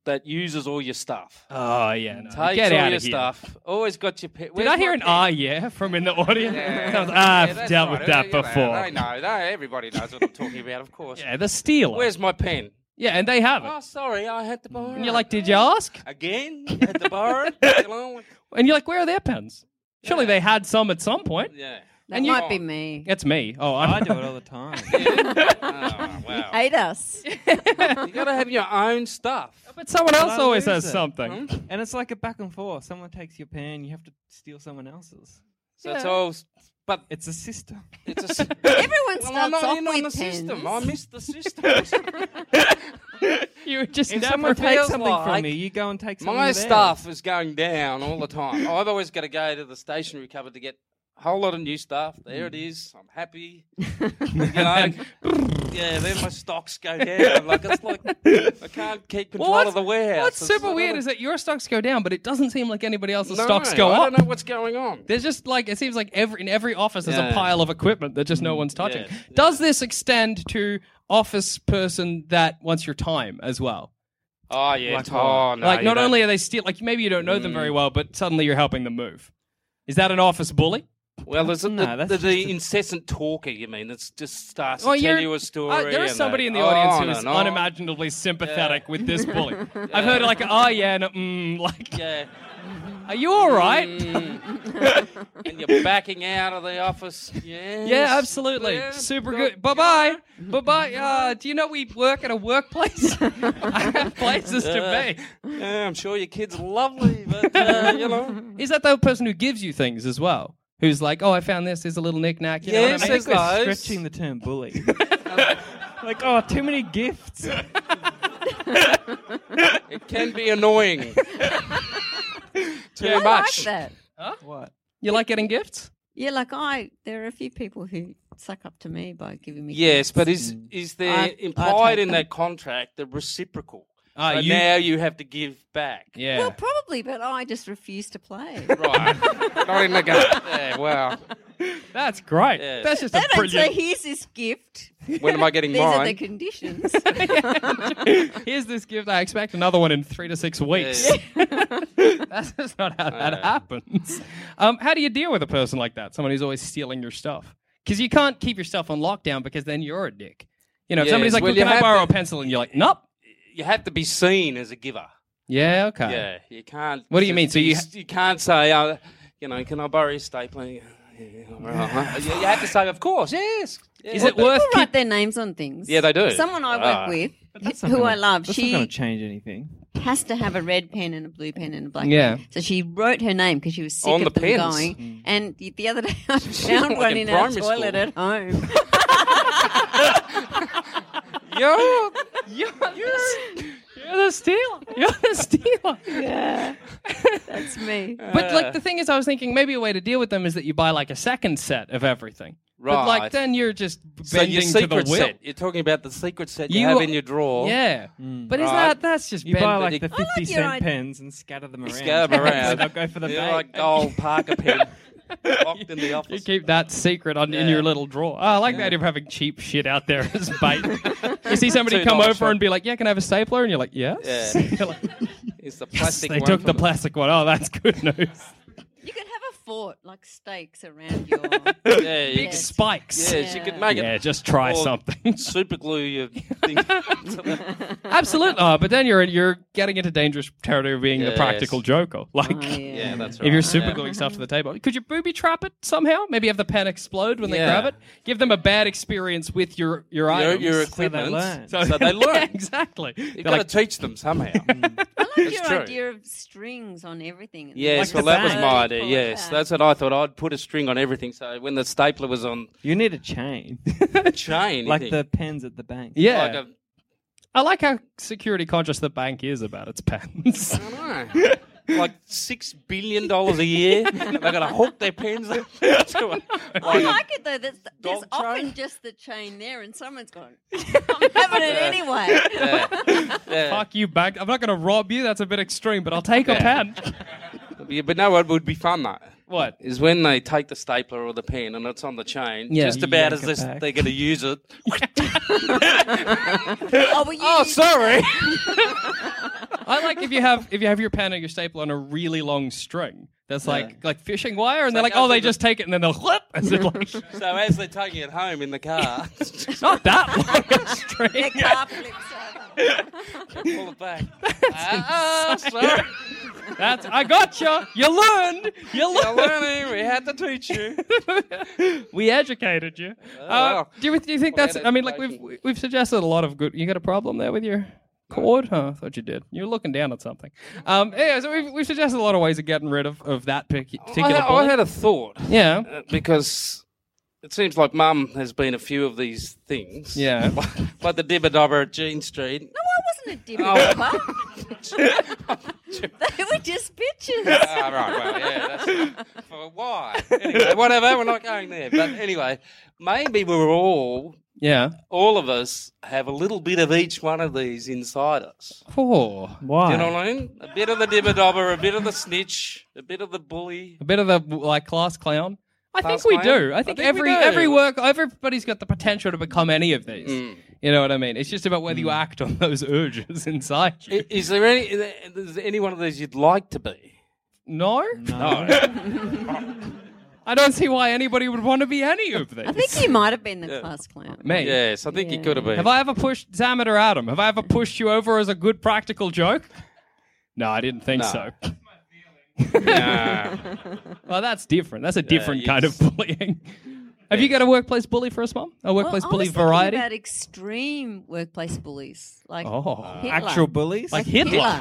that uses all your stuff. Oh, yeah. No. Takes Get all out your of here. stuff. Always got your pen. Did I hear an ah, yeah, from in the audience? Yeah, I've yeah, that's dealt right. with that You know, before. They know. They, everybody knows what I'm talking about, of course. Yeah, the stealer. Where's my pen? Yeah, and they have it. Oh, sorry, I had to borrow it. And you're like, did you ask? Again? You had to borrow it? You know? And you're like, where are their pens? Surely Yeah. they had some at some point. Yeah. That And you- might be me. It's me. Oh, I'm, I do it all the time. Oh, wow. Hate us. You got to have your own stuff. But someone else I always lose has it. something. And it's like a back and forth. Someone takes your pen, you have to steal someone else's. So it's all, but It's a system. it's a. s- Everyone Well, I'm starts not off in with on the pens. system. I missed the system. You just If never someone takes feels something like from me, you go and take something My of theirs. stuff is going down all the time. I've always got to go to the stationery cupboard to get a whole lot of new stuff. There it is. I'm happy. You know, yeah. Then my stocks go down. Like it's like I can't keep control what's- of the warehouse. What's It's super not weird a- is that your stocks go down, but it doesn't seem like anybody else's No, stocks go I up. don't know what's going on. There's just like it seems like every in every office there's a Yeah. pile of equipment that just no one's touching. yeah, Does this extend to office person that wants your time as well? Oh yeah. Like oh no. like you not don't- only are they steal, like maybe you don't know them very well, but suddenly you're helping them move. Is that an office bully? Well, there's a, No, the, that's the, just the a- incessant talker. You mean that just starts Oh, to tell you're- you a story. Uh, there is and somebody they- in the audience on who is and on. unimaginably sympathetic with this bully. I've heard like, oh yeah, no, mm, like, Yeah. are you all right? Mm. And you're backing out of the office. Yes. Yeah, absolutely. Yeah, Super go- good. Bye bye. Bye bye. Uh, do you know we work at a workplace? I have places to Uh, be. Yeah, I'm sure your kid's lovely, but uh, you know. Is that the person who gives you things as well? Who's like, oh, I found this. There's a little knick-knack. You know Yes, what I I mean? think we're those. stretching the term bully. Like, oh, too many gifts. It can be annoying. Too I much. like that. What? You like getting gifts? Yeah, like I, there are a few people who suck up to me by giving me. Yes, gifts. but is is there I- I implied take in them. that contract the reciprocal? Ah, so you- now you have to give back. Yeah. Well, probably, but I just refuse to play. Right. Not in the gut. Yeah, wow. That's great. Yes. That's just They a don't say, brilliant. here's this gift. When am I getting These are the mine? conditions. Here's this gift. I expect another one in three to six weeks. That's just not how that Yeah. happens. Um, how do you deal with a person like that? Someone who's always stealing your stuff? Because you can't keep your stuff on lockdown because then you're a dick. You know, if Yes, somebody's like, well, "Look, you can I have borrow to- a pencil?" and you're like, "Nope." You have to be seen as a giver. Yeah. Okay. Yeah, you can't. What do you just mean? So be- you- you can't say, uh, you know, can I borrow your stapler? Yeah, all right. you, you have to say, of course, yes. Yeah. Is it worth? People write Keep- their names on things. Yeah, they do. Someone I work Ah. with, That's not who gonna- I love, That's she not going to change anything. has to have a red pen and a blue pen and a black Yeah. pen. So she wrote her name because she was sick On of the them pens. going. And the, the other day I found like one in in our primary toilet school. at home. Yo, You're, the, you're the stealer. You're the stealer. Yeah, that's me. But like the thing is, I was thinking maybe a way to deal with them is that you buy like a second set of everything. But Right. like then you're just so bending your to the secret will. set. You're talking about the secret set you, You- have in your drawer. Yeah. But is Right. that that's just You bend- buy like the I fifty like your cent idea. pens and scatter them around. Scatter them around. They'll go for the You're bait. like gold Parker pen locked in the You office. keep that secret on, in Yeah. your little drawer. Oh, I like the idea of having cheap shit out there as bait. You see somebody Two come dollar over shop. and be like, "Yeah, can I have a stapler?" And you're like, "Yes." Yeah. You're like, It's the "Yes, plastic they one. took for the plastic one. Oh, that's good news. You could have a fort, like stakes around your. Yeah, you Big could- spikes. Yes, you could make Yeah, it. just try or something. Super glue your thing. Absolutely. Oh, but then you're you're getting into dangerous territory of being the Yes. practical joker. Like, Oh, yeah. Yeah, that's right. if you're super yeah. gluing stuff to the table, could you booby trap it somehow? Maybe have the pen explode when they Yeah. grab it. Give them a bad experience with your your Your, items. your they equipment. learn. So, they learn. Yeah, exactly. You've They're got like, to teach them somehow. I like That's your true. idea of strings on everything. and Yes, then well, that was slowly my idea. pull it Yes, out. that's what I thought. I'd put a string on everything, so when the stapler was on You need a chain. a chain, like you the think, pens at the bank. yeah. like a, I like how security conscious the bank is about its pens. I don't know, like six billion dollars a year. They're going to hook their pens up to a, I like, like it though. There's, there's dog often chain? just the chain there, and someone's gone. I'm having it anyway. yeah, yeah. Fuck you, bank. I'm not going to rob you. That's a bit extreme, but I'll take a pen. Yeah, but no, what would be fun though What? is when they take the stapler or the pen and it's on the chain. Yeah. Just You about yank as it this, back. they're going to use it. Oh, well, you, Oh, sorry. I like if you have if you have your pen or your staple on a really long string that's like like fishing wire, and they're like, oh, they just take it and then they'll flip. As it like, So as they're taking it home in the car, not that long a string. The car flips over. pull it back. Ah, sorry. That's I gotcha. You learned. You You're learned. learning. We had to teach you. We educated you. Uh, well. do you do you think Well, that's? I mean, like we've we've suggested a lot of good. You got a problem there with your cord? Huh? I thought you did. You're looking down at something. Um. Yeah. So we've we've suggested a lot of ways of getting rid of of that pic- particular. I, I bully. had a thought. Yeah. Uh, because it seems like Mum has been a few of these things. Yeah. Like the dibber dobber at Jean Street. No, I wasn't a dibber. They were just pictures. Ah, right, well, yeah, that's for why? Anyway, whatever, we're not going there. But anyway, maybe we're all, Yeah. all of us have a little bit of each one of these inside us. Oh. Why? Do you know what I mean? A bit of the dibber dobber, a bit of the snitch, a bit of the bully. A bit of the like class clown. I Class think we clown? do. I I think, think we every do. every work everybody's got the potential to become any of these. Mm. You know what I mean? It's just about whether you act on those urges inside you. I- Is there any is there any one of these you'd like to be? No? No. I don't see why anybody would want to be any of these. I think you might have been the class clown. Me. Yes, I think you could have been. Have I ever pushed Zamet or Adam? Have I ever pushed you over as a good practical joke? No, I didn't think No. so. Nah. Well, that's different. That's a different you kind of just- bullying. Have you got a workplace bully for us, Mum? A workplace well, bully I was thinking variety? about extreme workplace bullies, like Oh. Hitler. Actual bullies? Like Hitler.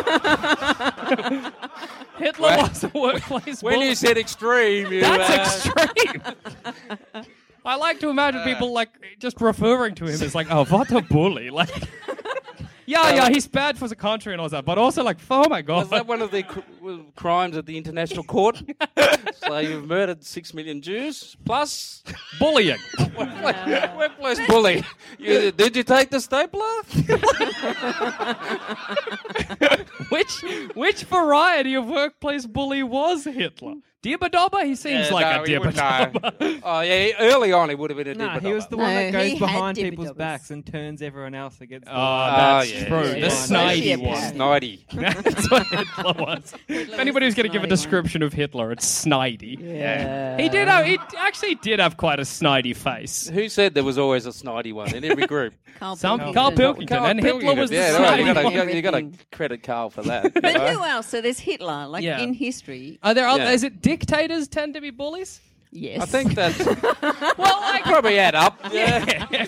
Hitler was a workplace When bully. you said extreme, you That's uh, extreme. I like to imagine people like just referring to him as like, oh, what a bully. Like, yeah, yeah, he's bad for the country and all that, but also like, oh my god. Was that one of the cr- w- crimes at the international court? So you've murdered six million Jews plus Bullying. workplace, workplace bully. You, did you take the stapler? which which variety of workplace bully was Hitler? Dibber Dobber? He seems Yeah, like no, a he Dibber would- no. Dobber. Oh yeah, early on he would have been a No, dibber he was the dobber. one No, that goes he had behind dibber people's dobbers. backs and turns everyone else against them. Oh, that's yeah, true. yeah, the yeah. snidey Yeah. one. Snidey. That's what Hitler was. If anybody was going to give a snidey one. description of Hitler, it's snidey. Yeah. He did have, he actually did have quite a snidey face. Who said there was always a snidey one in every group? Carl Some Pilkington. Carl Pilkington, and Hitler was the yeah, snidey you gotta, one. you gotta, you gotta credit Carl for that. But you know? who else? So there's Hitler, like Yeah. in history. Are there? Other, Yeah. Is it dictators tend to be bullies? Yes. I think that's Well, like probably add up. Yeah.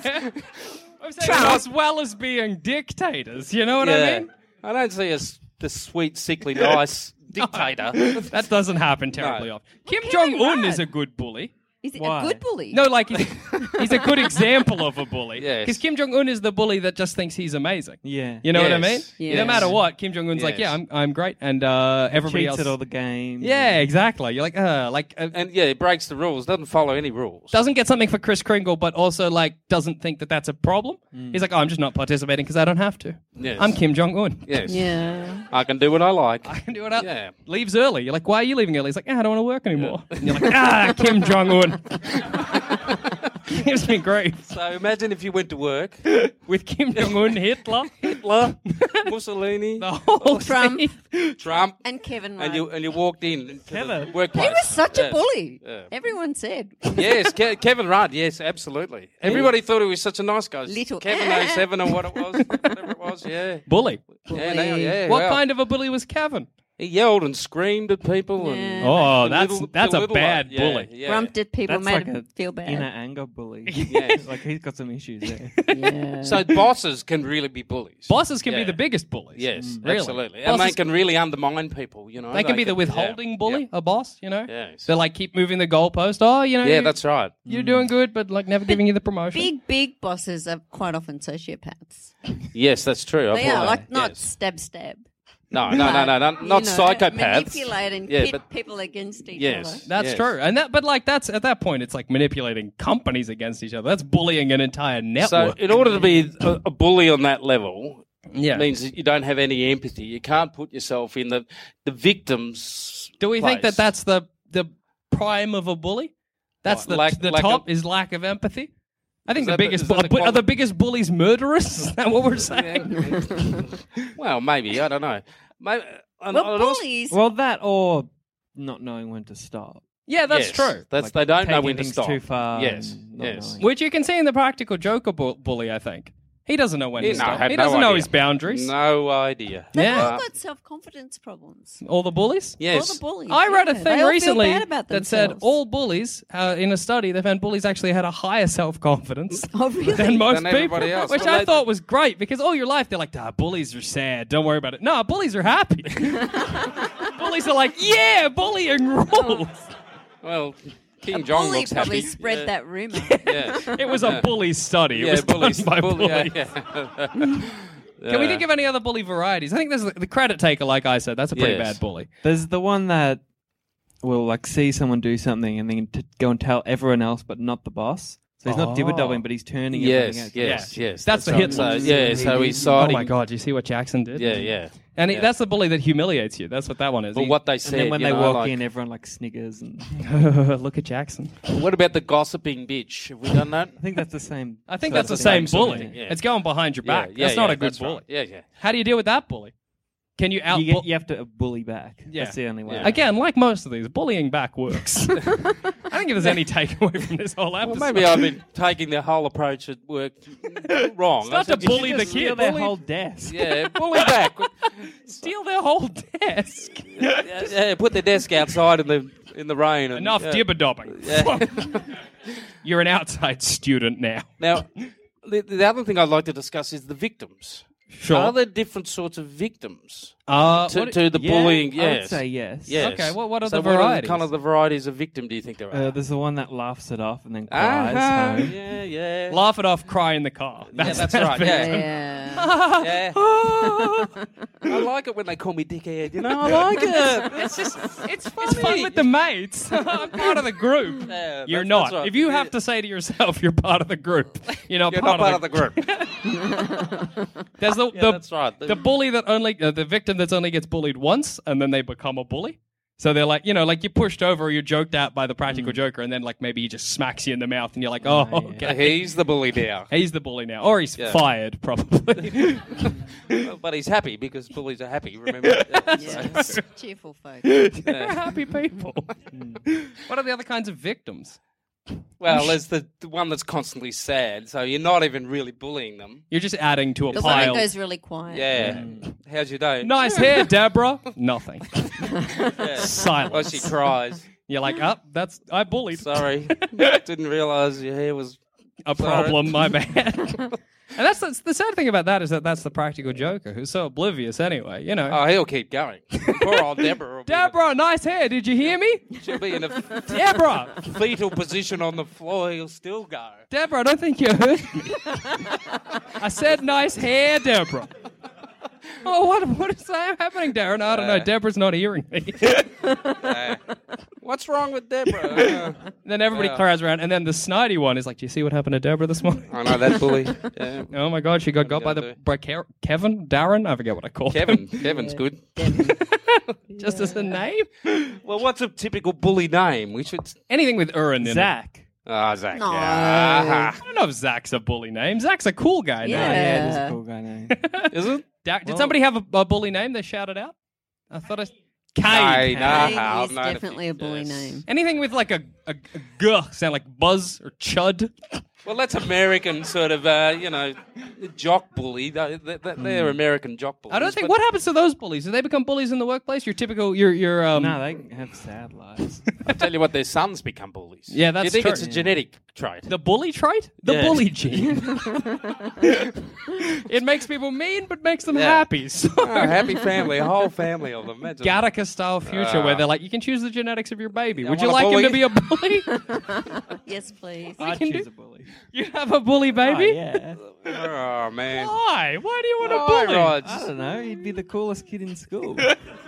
I'm saying as well as being dictators. You know what I Yeah. mean? I don't see us the sweet, sickly, nice dictator. That doesn't happen terribly No. often. Kim Kevin Jong Un Rudd. is a good bully. Is it Why? a good bully? No, like he's, he's a good example of a bully. Yes. Because Kim Jong Un is the bully that just thinks he's amazing. Yeah. You know what I Yes. mean? Yes. No matter what, Kim Jong Un's like, Yes. yeah, I'm I'm great, and uh, everybody Cheats else. at all the games. Yeah, exactly. You're like, uh, like uh, And yeah, it breaks the rules. Doesn't follow any rules. doesn't get something for Kris Kringle, but also like doesn't think that that's a problem. He's like, oh, I'm just not participating because I don't have to. Yes. I'm Kim Jong Un. Yes. Yeah. I can do what I like. I can do it up. Yeah. Leaves early. You're like, why are you leaving early? He's like, yeah, I don't want to work anymore. And you're like, ah, Kim Jong Un. Gives me grief. So imagine if you went to work, With Kim Jong Un, Hitler, Hitler, Mussolini, the whole Trump. scene. Trump, And Kevin Rudd. and you and you walked in into Kevin. the workplace. He was such a Yes. bully. Yeah. Everyone said. Yes, Ke- Kevin Rudd. Yes, absolutely. Everybody thought he was such a nice guy. Little- Kevin oh seven or what it was, whatever it was. Yeah. Bully. Yeah, no, yeah. What well, kind of a bully was Kevin? He yelled and screamed at people. And Yeah. Oh, the that's little- that's the a little bad one. Yeah, bully. Yeah. Grumped at people, That's made like him a feel bad. inner anger bully. Yes. Like he's got some issues there. Yeah. So bosses can really be bullies. Bosses can be Yeah. the biggest bullies. Yes, Really. absolutely. And Bosses- they can really undermine people, you know. They can be the yeah, withholding bully, Yeah, a boss, you know? Yes. They like keep moving the goalpost. Oh, you know, yeah you- that's right. you're doing good, but like never giving you the promotion. Big, big bosses are quite often sociopaths. Yes, that's true. They I've are, heard like, that. not Yes. stab, stab. No, no, no, no, no, You not know, psychopaths. Manipulate and Yeah, pit but- people against each Yes. other. That's Yes. true, and that, but like that's at that point, it's like manipulating companies against each other. That's bullying an entire So, network. in order to be a, a bully on that level, yeah. it means that you don't have any empathy. You can't put yourself in the the victim's. Do we think that place. that's the the prime of a bully? That's What, the lack- the lack top of- is lack of empathy. I think Is the that the- biggest is that bu- the bu- are quali- the biggest bullies murderers? Is that what we're saying? Well, maybe I don't know. Maybe, and Well, I'd also- bullies. Well, that or not knowing when to stop. Yeah, that's Yes, true. That's Like, they don't know taking when to things stop. too far Yes, and not yes. knowing. Which you can see in the practical Joker bu- bully, I think. He doesn't know when He, to no, stop. had He no doesn't know idea. his boundaries. No idea. They've Yeah. all got self-confidence problems. All the bullies? Yes. All the bullies. I read a yeah. thing They all recently feel bad about that said themselves. all bullies, uh, in a study, they found bullies actually had a higher self-confidence Oh, really? than most Than people, everybody else. which Well, I they- thought was great because all your life they're like, ah, bullies are sad, don't worry about it. No, bullies are happy. Bullies are like, yeah, bullying rules. Well, King A John bully looks probably happy. spread yeah. that rumor. Yes. It was a bully study. It Yeah, was bullies. done by bully- yeah, bullies. yeah. Can we think of any other bully varieties? I think there's the, the credit taker, like I said. That's a pretty Yes. bad bully. There's the one that will like see someone do something and then t- go and tell everyone else, but not the boss. So he's not dibber dobbing, but he's turning everything Yes, out. yes, yes. That's the right. Hitler. So, yeah, so he's Oh siding. my God! You see what Jackson did? Yeah, yeah. And he, Yeah. that's the bully that humiliates you. That's what that one is. But He- what they And said, then when you they know, walk like- in, everyone like sniggers. And Look at Jackson. What about the gossiping bitch? Have we done that? I think that's the same. I think So that's the it's same sort of bully. thing, yeah. It's going behind your Yeah, back. yeah, that's not yeah, a good that's right. bully. Yeah, yeah. How do you deal with that bully? Can you out? You, get, you have to bully back. Yeah. That's the only way. Yeah. Again, like most of these, bullying back works. I don't think there's any takeaway from this whole Well, episode. maybe I've been taking the whole approach at work wrong. Start I said to you bully should the just kid. Steal their bully- whole desk. Yeah, bully back. Steal their whole desk. yeah, yeah, put the desk outside in the in the rain. And, Enough yeah. dibber dobbing. Yeah. You're an outside student now. Now, the, the other thing I'd like to discuss is the victims. Sure. Are there different sorts of victims Uh, to, what- to the Yeah, bullying? I Yes. would say yes. Yes. Okay, what- what are so the what are varieties? the kind of the varieties of victim do you think there are? Uh, there's the one that laughs it off and then cries. Uh-huh. home. Yeah, yeah. Laugh it off, cry in the car. Yeah, that's right. Yeah. Yeah. yeah. I like it when they call me dickhead. You know, I like it. It's just, it's funny. It's fun with the mates. I'm part of the group. Yeah, You're that's- not. that's right. If you have Yeah. to say to yourself, you're part of the group. You're not You're part, not part of, of the, the group. There's the, Yeah, the, that's right. the bully that only, uh, the victim that's only gets bullied once, and then they become a bully. So they're like, you know, like you're pushed over or you're joked at by the practical joker, and then like maybe he just smacks you in the mouth, and you're like, oh, Oh, yeah. okay. He's the bully now. He's the bully now, or he's Yeah. fired probably. Well, but he's happy because bullies are happy, remember? Yeah. Yes. Cheerful folk. They're happy people. What are the other kinds of victims? Well, there's the, the one that's constantly sad, so you're not even really bullying them. You're just adding to a The one that pile. goes really quiet. Yeah. How's your day? Nice hair, Deborah. Nothing. Yeah. Silence. Well, she cries. You're like, up. Oh, that's I bullied. Sorry. Didn't realise your hair was... A Sorry. problem, my bad. And that's, that's the sad thing about that is that that's the practical joker who's so oblivious anyway. You know, Oh, he'll keep going. Poor old Deborah. will be in a- Deborah, nice hair. Did you hear me, She'll be in a Deborah? fetal position on the floor. He'll still go. Deborah, I don't think you heard me. I said nice hair, Deborah. Oh, what what is that happening, Darren? I don't know. Uh. Deborah's not hearing me. Uh, what's wrong with Deborah? Uh, Then everybody Yeah. crowds around, and then the snidey one is like, "Do you see what happened to Deborah this morning?" I know that bully. Yeah. Oh my God, she got got by gonna the do? by Ke- Kevin, Darren. I forget what I called Kevin. him. Kevin's good. Just as a name. Well, what's a typical bully name? We should. Anything with Urin in it. Zach. Ah, Zach. No. Yeah. I don't know if Zach's a bully name. Zach's a cool guy Yeah. Oh, name. yeah, it is a cool guy name. Is it? Da- did Well- somebody have a, a bully name they shouted out? I thought I... Kane. Kane, ah. Kane I've is known a definitely few- a bully yes. name. Anything with like a, a, a guh sound like Buzz or Chud. Well, that's American sort of, uh, you know, jock bully. They- they- They're American jock bullies. I don't think... but- What happens to those bullies? Do they become bullies in the workplace? Your typical... Your, your, um... No, they have sad lives. I tell you what, their sons become bullies. Yeah, Do you that's think true. it's a genetic trait? The bully trait? The Yeah. bully gene. It makes people mean, but makes them Yeah. happy. So... Oh, happy family, a whole family of them. Imagine. Gattaca-style future Ah. where they're like, you can choose the genetics of your baby. I Would you want like a him to bully. be a bully? Yes, please. I can choose do- a bully. You have a bully baby? Oh, yeah. Oh, man. Why? Why do you want a Why, bully? Rog? I don't know. He'd be the coolest kid in school.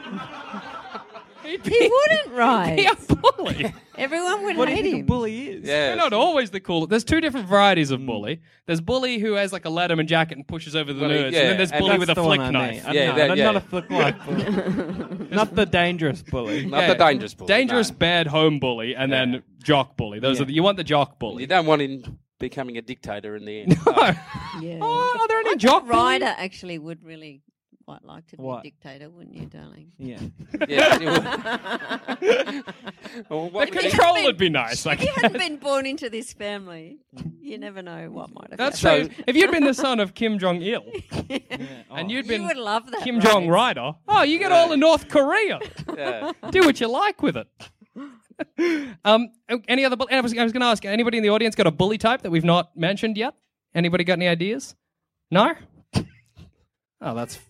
He'd He be, wouldn't, right? be a bully. Everyone would what do you hate think him. a bully is? Yeah. They're not always the cool. There's two different varieties of bully. There's bully who has like a Letterman jacket and pushes over the Well, nerds, yeah, and then there's and bully That's with a the flick one I knife. mean. Yeah, no, that- not, yeah. not a flick knife bully. Not the dangerous bully. Not the dangerous bully. Dangerous, no. bad home bully, and Yeah. then jock bully. Those Yeah. are the, you want the jock bully. You don't want him becoming a dictator in the end. Yeah. Oh, are there any I job think Ryder actually would really quite like to be What? a dictator, wouldn't you, darling? Yeah. Yeah, you would. Well, The what would you- control would be nice. Like If you hadn't been born into this family, you never know what might have that's happened. true. If you'd been the son of Kim Jong Il Yeah. and Oh. you'd You been would love that. Kim right? Jong Ryder, oh, you get all of North Korea. Yeah. Do what you like with it. um, any other? I was, I was going to ask. Anybody in the audience got a bully type that we've not mentioned yet? Anybody got any ideas? No. Oh, that's.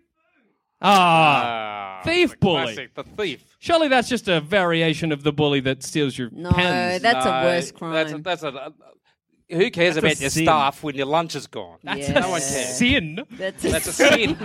Ah, Ah, thief the bully. classic, the thief. Surely that's just a variation of the bully that steals your No, pens. that's a No, worse crime. That's a, that's a, uh, who cares That's a about your sin. staff when your lunch is gone? That's Yeah. a No one cares. sin. That's a, That's a sin.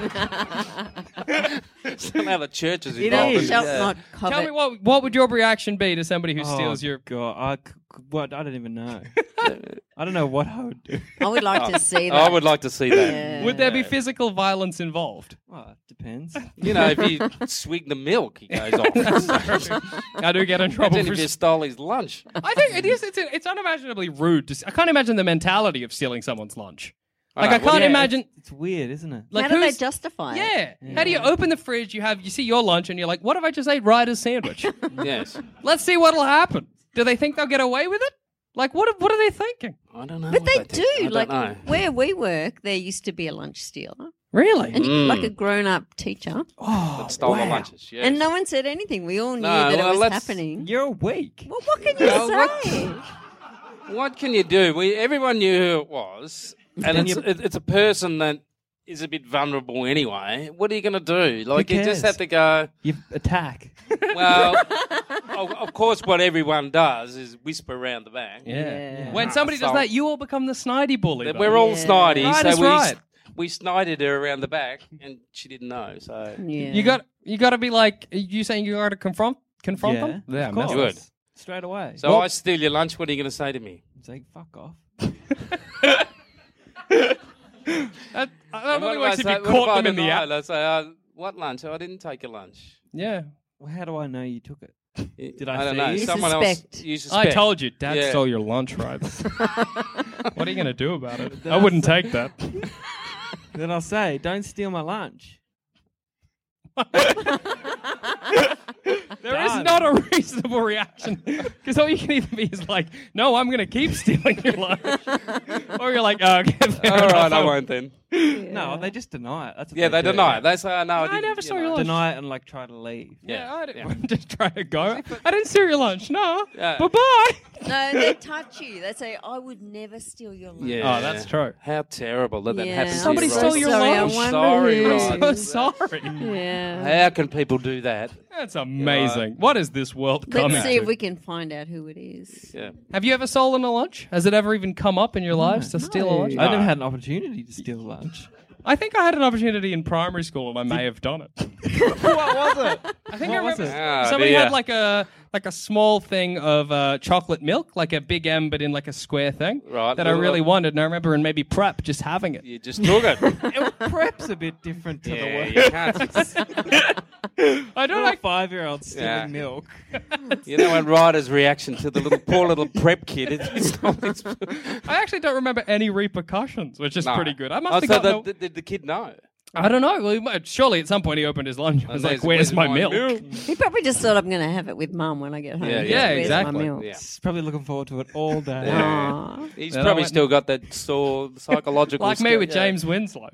Somehow the church is You involved. know, in- shall yeah. not covet. Tell me what what would your reaction be to somebody who Oh, steals your? God, I, c- c- what? I don't even know. I don't know what I would do. I would like to see that. I would like to see that. Yeah. Would there be physical violence involved? Well, it depends. You know, if you swig the milk, he goes off. I do get in trouble Imagine for. if you stole his lunch. I think it is. It's it's unimaginably rude. To, s- I can't imagine the mentality of stealing someone's lunch. Like know, I well, can't Yeah, imagine. It's, it's weird, isn't it? Like How do they who's- justify it? Yeah. How do you open the fridge? You have you see your lunch and you're like, what if I just ate Ryder's sandwich? Yes. Let's see what'll happen. Do they think they'll get away with it? Like what? What are they thinking? I don't know. But what they think. I do. don't Like know. where we work, there used to be a lunch stealer, Really? and Mm. like a grown-up teacher, That stole the lunches. Yes. and no one said anything. We all knew No, that well, it was let's- happening. You're weak. Well, what can you Well, what- say? What can you do? We everyone knew who it was, and Then it's you- it, it's a person that is a bit vulnerable anyway. What are you going to do? Like you just cares? have to go. You attack. Well, of, of course, what everyone does is whisper around the back. Yeah. Yeah. When somebody does So- that, you all become the snidey bully. That though. we're all Yeah. snidey, Right so is we right. we snided her around the back, and she didn't know. So Yeah. You got you got to be like you saying you got to confront confront Yeah, them. Yeah, of mess course. Good. Straight away. so I steal your lunch. What are you going to say to me? It's like, fuck off. That, that And only what works if if I you say- what caught if I them in the deny act. it? I say, uh, what lunch? Oh, I didn't take your lunch. Yeah. Well, how do I know you took it? Did I I don't see know. you? You Someone suspect. else. You suspect. I told you, Dad Yeah. stole your lunch, right? What are you going to do about it? I wouldn't take that. Then I'll say, don't steal my lunch. There is Done. not a reasonable reaction because all you can either be is like, "No, I'm going to keep stealing your lunch," or you're like, "Oh, okay, fair All right, enough. I won't then. No, they just deny it. That's what Yeah, they do. deny it. They say, oh, no, I, I didn't, never you saw know. your lunch. Deny it and like try to leave. Yeah, I didn't Yeah. just try to go. I didn't steal your lunch. No, Yeah. bye bye. No, they touch you. They say, "I would never steal your lunch." Yeah. Oh, that's true. How terrible that that Yeah, happens. I'm Somebody to you, stole Rod. your sorry, I lunch. wonder Sorry, who. Rod. I'm so sorry. Yeah. How can people do that? That's amazing. What is this world Let's coming see to? if we can find out who it is. Yeah. Have you ever stolen a lunch? Has it ever even come up in your lives to steal a lunch? I never had an opportunity to steal lunch. I think I had an opportunity in primary school and I may have done it. What was it? I think What I was remember it? Ah, somebody dear. had like a like a small thing of uh, chocolate milk, like a big M, but in like a square thing. Right. That I Little- really wanted, and I remember in maybe prep just having it. You just took it. Prep's a bit different to yeah, the work. you can't. I don't Little like. five-year-old stealing Yeah. milk. You know, when Ryder's reaction to the little poor little prep kid, it, it's not. It's, I actually don't remember any repercussions, which is No. pretty good. I must Oh, have so got. the, no- the, did the kid know? I don't know. Well, he might- surely at some point he opened his lunch. and was like, "Where's my milk?" He probably just thought I'm going to have it with Mum when I get home. Yeah, yeah, Where's exactly. My milk? Yeah. He's probably looking forward to it all day. Yeah. Aw. He's Then I probably went- still got that sore psychological. Like me sca- with yeah. James Winslow.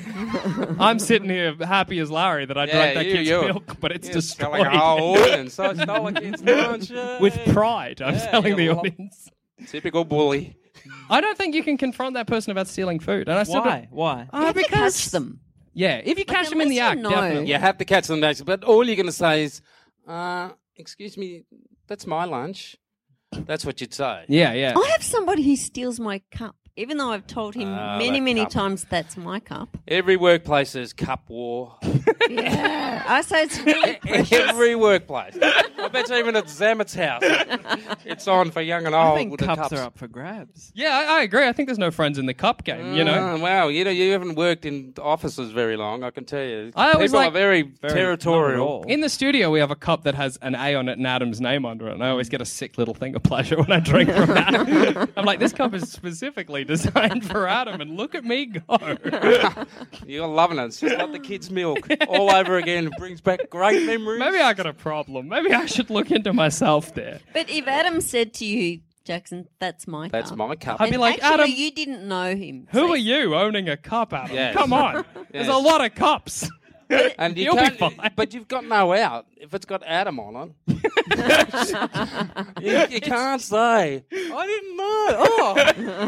I'm sitting here happy as Larry that I Yeah, drank that you- kid's you- milk, but it's Yeah, destroyed. selling a whole audience. So I stole a kid's lunch. yeah. With pride, I'm Yeah, telling the yeah, well, audience. Typical bully. I don't think you can confront that person about stealing food. And I still Why? don't- Why? You Uh, have to because catch them. Yeah, if you catch Like, them in the unless act, you know. definitely. You have to catch them next. But all you're going to say is, uh, excuse me, that's my lunch. That's what you'd say. Yeah, yeah. I have somebody who steals my cup, even though I've told him Ah, many, that many cup. times that's my cup. Every workplace has cup war. Yeah, I say it's really precious. Every workplace. I've bet you even at Zamet's house, it's on for young and old. I think with the cups, cups are up for grabs. Yeah, I, I agree. I think there's no friends in the cup game, you know? Uh, wow, you know, you haven't worked in offices very long, I can tell you. I always People like- are very, Very- territorial. not at all. In the studio, we have a cup that has an A on it and Adam's name under it, and I always get a sick little thing of pleasure when I drink from Adam. I'm like, this cup is specifically designed for Adam, and look at me go. You're loving it. It's just like the kids' milk all over again. It brings back great memories. Maybe I got a problem. Maybe I should look into myself there. But if Adam said to you, Jackson, that's my That's cup. my cup. I'd be And like, actually, Adam, you didn't know him. who So- are you owning a cup, Adam? Yes. Come on. There's Yes. a lot of cups. And you You'll be can't, fine. but you've got no out if it's got Adam on it. you, you can't say, I didn't know. Oh,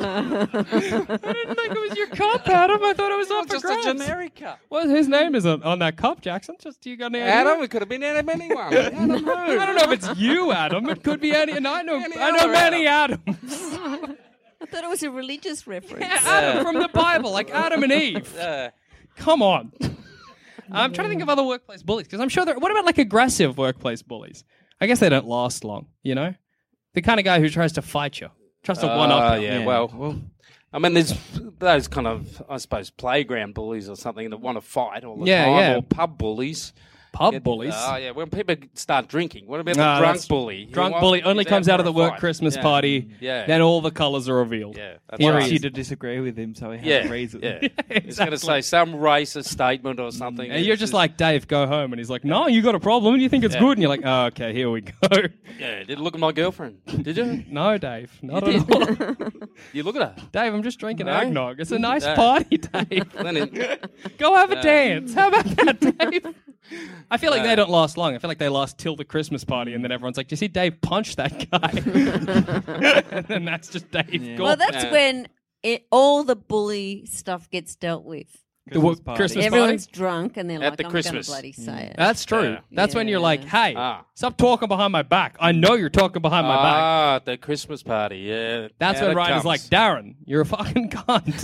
I didn't think it was your cup, Adam. I thought it was it's up for just grabs. a generic cup. Well, his name is on, on that cup, Jackson. Just you got any idea? Adam, it could have been Adam anyone. Adam who? I don't know if it's you, Adam. It could be any. And I know, Any I know other many Adam. Adams. I thought it was a religious reference. Yeah, Adam from the Bible, like Adam and Eve. Uh, Come on. I'm trying to think of other workplace bullies because I'm sure there. What about like aggressive workplace bullies? I guess they don't last long. You know, the kind of guy who tries to fight you, tries to one uh, up you. yeah, Yeah. well, Well, I mean, there's those kind of, I suppose, playground bullies or something that want to fight all the Yeah, time, yeah. or pub bullies. Pub Yeah, bullies. Oh, yeah, when people start drinking. What about the No, drunk that's- bully? Who Drunk wants- bully only who's comes out for of the a work fight? Christmas Yeah. party. Yeah. Then all the colours are revealed. Yeah, that's he wants right. you to disagree with him, so he has Yeah, a reason. yeah. He's going Exactly. to say some racist statement or something. And you're just like, Dave, go home. And he's like, no, you got a problem. And you think it's Yeah. good. And you're like, oh, okay, here we go. yeah, did you look at my girlfriend? Did you? No, Dave, not at all. You look at her. Dave, I'm just drinking No? eggnog. It's a nice Yeah. party, Dave. Then it- Go have a Yeah. dance. How about that, Dave? I feel like Yeah. they don't last long. I feel like they last till the Christmas party, and then everyone's like, "Do you see Dave punch that guy?" And then that's just Dave. Yeah. gone. Well, that's Yeah. when it, all the bully stuff gets dealt with. The wo- Christmas party. Christmas Everyone's party? drunk and they're At like, the I'm Christmas. going to bloody say it. That's true. Yeah. That's when you're like, Yeah. "Hey, Ah. stop talking behind my back. I know you're talking behind my back." Ah, at the Christmas party, yeah. That's Out when it Ryan is comes. like, "Darren, you're a fucking cunt."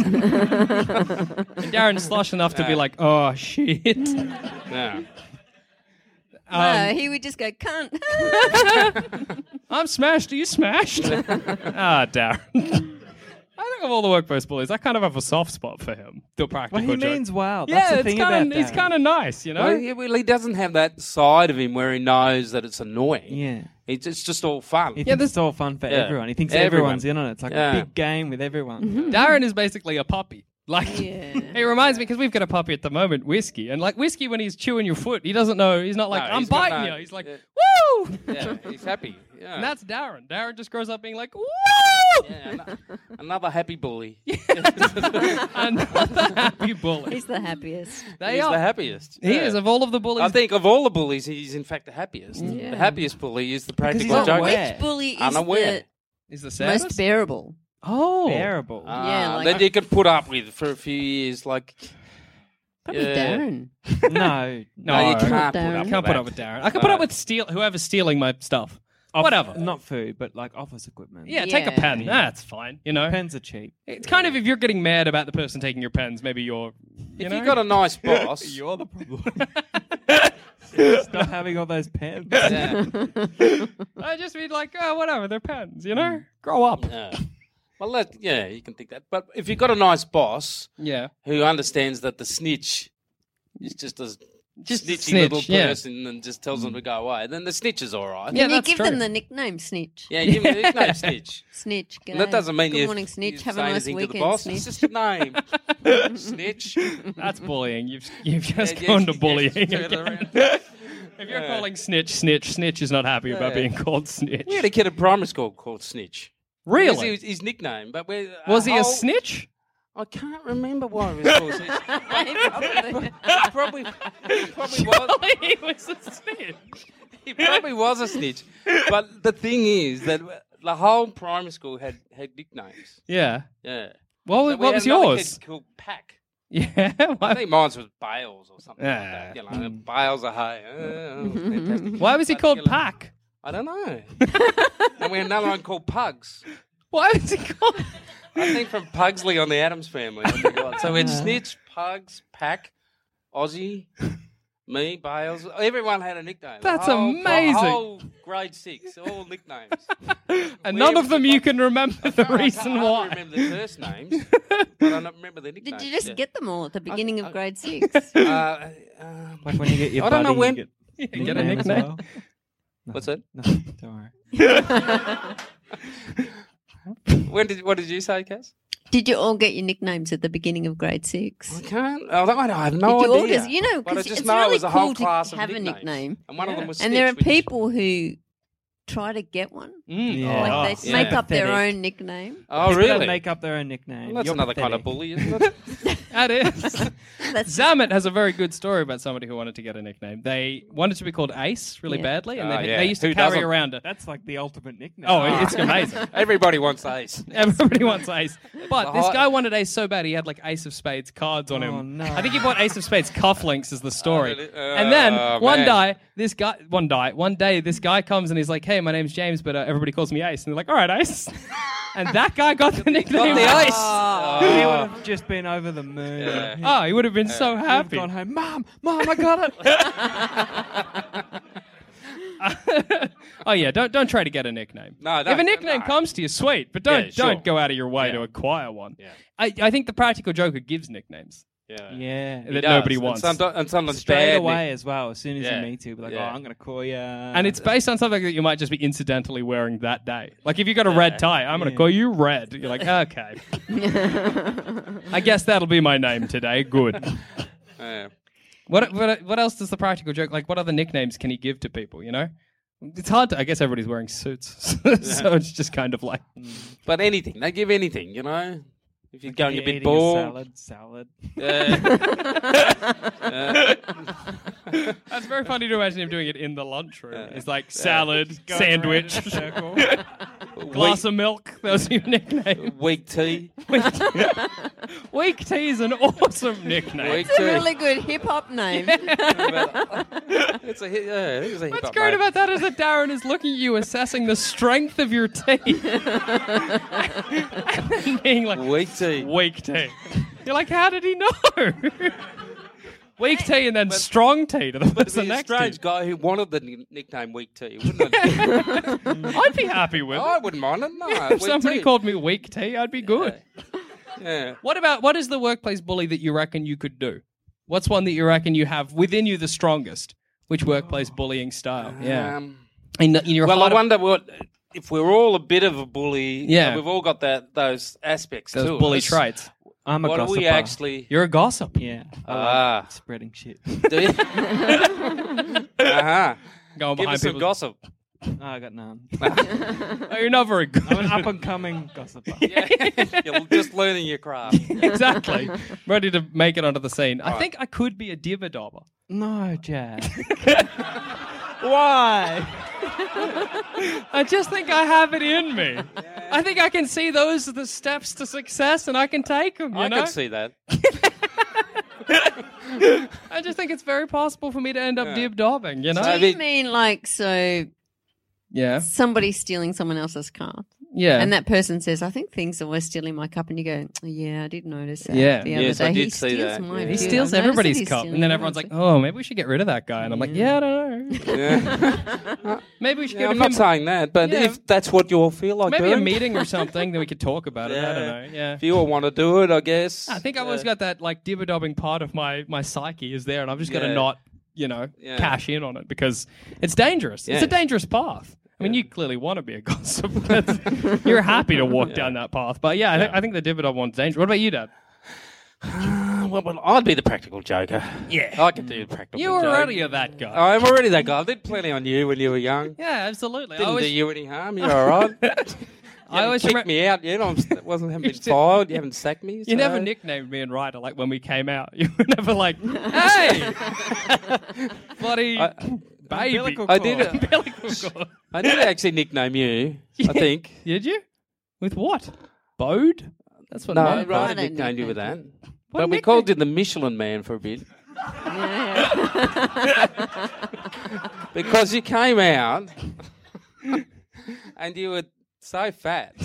And Darren's slosh enough to be Yeah. like, "Oh shit." Yeah. no, Um, he would just go, cunt. I'm smashed. Are you smashed? Ah, Darren. I think of all the workplace bullies, I kind of have a soft spot for him. The practical Well, he joke. means wow. That's yeah, the it's thing kind about of he's Darren. kind of nice, you know. Well, yeah, well, he doesn't have that side of him where he knows that it's annoying. Yeah. It's, it's just all fun. He Yeah, thinks this- it's all fun for Yeah. everyone. He thinks Everyone. everyone's in on it. It's like Yeah. a big game with everyone. Darren is basically a puppy. Like, Yeah. he reminds me because we've got a puppy at the moment, Whiskey, and like Whiskey, when he's chewing your foot, he doesn't know. He's not like, No, "I'm he's got biting no- you." He's like, yeah. "Woo!" Yeah, he's happy. Yeah. And that's Darren. Darren just grows up being like, "Woo!" yeah, ano- another happy bully. Another happy bully. He's the happiest. They He's are. the happiest. He Yeah. is of all of the bullies. I think of all the bullies, he's in fact the happiest. Yeah. The happiest bully is the he's practical not joker. aware. Which bully is Unaware. He's the the saddest. most bearable? Oh, Bearable. Ah, Yeah, like- that you can put up with for a few years. Like, Probably Yeah. Darren. no. no, you No. can't put Darren. up I with can't put that. up with Darren. I can put Uh, up with steal whoever's stealing my stuff. Off- Whatever. Not food, but like office equipment. Yeah, take a Yeah. pen. That's fine. You know, Pens are cheap. it's kind of if you're getting mad about the person taking your pens, maybe you're. You If know? you've got a nice boss, You're the problem. Stop having all those pens. yeah, I just mean like, oh, whatever, they're pens. You know, grow up. yeah. Well, that, yeah, you can think that. But if you've got a nice boss Yeah, who understands that the snitch is just a Just snitchy snitch, little yeah. person and just tells them to go away, then the snitch is all right. Yeah, Can you that's give true. them the nickname Snitch? Yeah, give me a nickname, snitch. Snitch. And that g'day. doesn't mean Good you morning, Snitch. you Have a say nice anything to the weekend, boss. Snitch. It's just a name. Snitch. that's bullying. You've you've just Yeah, gone yeah, to yeah, bullying turn it again. around. If you're Yeah. calling snitch snitch, snitch is not happy about Yeah. being called snitch. We had a kid at primary school called Snitch. Really? That was his, his nickname, but we Was he a whole- snitch? I can't remember why he was called Snitch. He probably, he probably was. he was a snitch. He probably was a snitch. But the thing is that the whole primary school had, had nicknames. Yeah. Yeah. What, So was we what had was another yours? kid called Pack. Yeah. I Why, think mine was Bales or something Yeah. like that. You know, Bales of hay. Uh, that was fantastic. why was he But, called you know, Pack? I don't know. And we had another one called Pugs. Why was he called? I think from Pugsley on the Adams Family. I think it was. So we had Snitch, Pugs, Pack, Aussie, Me, Bales, everyone had a nickname. That's the whole, amazing. The whole grade six, all nicknames. And Where none of was them the- you can remember the No, I reason can't- I why. don't remember the first names, but I don't remember the nicknames. Did you just yeah. get them all at the beginning I- of grade six? Uh, um, Like when you get your I don't know buddy, when- you You get, get a nickname as nickname. well. What's that? No, don't worry. When did what did you say, Cass? Did you all get your nicknames at the beginning of grade six? I can't. Oh, I have no Did you all idea. just, you know, But I because just it's know really it was a cool whole to class of have a nicknames. nickname. And one of them was And there are Stitch, which- people who try to get one. Mm. Yeah. Like they yeah. make up their Pathetic. own nickname. Oh, People don't really? make up their own nickname. Well, that's You're another kind of pathetic. bully, isn't it? That is. That's Zamet has a very good story about somebody who wanted to get a nickname. They wanted to be called Ace really Yeah. badly, and Oh, they, yeah. they used to Who carry doesn't? around it. That's like the ultimate nickname. Oh, it's amazing. Everybody wants Ace. Everybody wants Ace. But The this hot- guy wanted Ace so bad he had like Ace of Spades cards on him. Oh, no. I think he bought Ace of Spades cufflinks is the story. Oh, really? and then Oh, one man. day, this guy, one day, one day, this guy comes and he's like, "Hey, my name's James, but uh, everybody calls me Ace." And they're like, "All right, Ace." And that guy got the nickname the Ace. Ace. He would Oh. have just been over the moon. Yeah. Oh, he would have been so He'd have happy. gone home, Mom, Mom, I got it. Oh yeah, don't don't try to get a nickname. No, if don't- a nickname no. comes to you, sweet, but don't Yeah, sure. don't go out of your way Yeah. to acquire one. Yeah. I, I think the Practical Joker gives nicknames Yeah. Yeah. that He nobody does. wants. And, someti- and sometimes Straight bad away nick- as well, as soon as Yeah. you meet you, be like, Yeah. oh, I'm going to call you. And it's based on something that you might just be incidentally wearing that day. Like if you got a red tie, I'm going to Yeah. call you Red. You're like, okay. I guess that'll be my name today. Good. Yeah. What what what else does the Practical Joke like? What other nicknames can he give to people? You know, it's hard to. I guess everybody's wearing suits, so it's just kind of like. But anything, they give anything, you know. If you're going a bit Eating bored, salad, salad. yeah. Yeah. That's very funny to imagine him doing it in the lunchroom. Yeah. It's like salad, Going sandwich, around in a circle. glass of milk. Those are your nicknames. Weak tea. Weak tea is an awesome nickname. Weak It's a tea. really good hip hop name. It's a hit. Yeah, it is a hip What's hop great name. about that is that Darren is looking at you, assessing the strength of your tea, and then being like, Weak tea. weak tea. You're like, how did he know? Weak tea and then strong tea to the But person he's a next to strange you. guy who wanted the ni- nickname Weak Tea, wouldn't it? I'd be happy with I it. wouldn't mind it. No, If Weak somebody Tea. called me weak tea, I'd be good. Yeah. What about what is the workplace bully that you reckon you could do? What's one that you reckon you have within you the strongest? Which workplace bullying style? Yeah. Um, In, in your well, heart I of- wonder what if we're all a bit of a bully. Yeah. we've all got that those aspects those to bully us. traits. I'm a What do gossiper. we actually? You're a gossip. Yeah. I Ah. like spreading shit. Do you? uh-huh. Going Give behind us some people. gossip. Oh, I got none. Oh, you're not very good. I'm an up and coming gossiper. Yeah. You're just learning your craft. Exactly. Ready to make it onto the scene. I right. think I could be a dibber-dobber. No, Jack. Why? I just think I have it in me. I think I can see those are the steps to success and I can take them, you I know? can see that. I just think it's very possible for me to end up Yeah. dib-dobbing, you know? So Do you mean like so yeah. somebody stealing someone else's car? Yeah. And that person says, I think things are worth stealing my cup. And you go, oh, yeah, I did notice that Yeah. the other Yes, day. I did he see steals that, my yeah. he food. steals I've noticed everybody's that he's cup. stealing And then everyone's everyone's like, oh, maybe we should get rid of that guy. And I'm like, yeah, I don't know. Yeah. Maybe we should Yeah, get I'm him not saying that, but Yeah. if that's what you all feel like maybe doing, a meeting or something, then we could talk about it. I don't Yeah. know. Yeah. if you all want to do it, I guess. I think I've always Yeah. got that like dibber-dobbing part of my, my psyche is there, and I've just got to Yeah. not, you know, Yeah. cash in on it because it's dangerous. It's Yeah. a dangerous path. I mean, you clearly want to be a gossip. That's- You're happy to walk down that path. But yeah, I, th- I think the dibber-dob one's dangerous. What about you, Dad? well, well, I'd be the practical joker. Yeah. I could do the practical You joke. already are that guy. I'm already that guy. I did plenty on you when you were young. yeah, absolutely. I Didn't always, do you any harm. You're all right. You I always kicked remem- me out yet. I wasn't haven't been still- fired. You haven't sacked me. You so- never nicknamed me and Ryder like when we came out. You were never like, hey, bloody I- baby. Umbilical I cord. did. Umbilical cord. I did actually nickname you. I think. Did you? With what? Bode? That's what No, mine Ryder I don't nicknamed you with that. nickname But we nickname? called you the Michelin Man for a bit because you came out and you were so fat.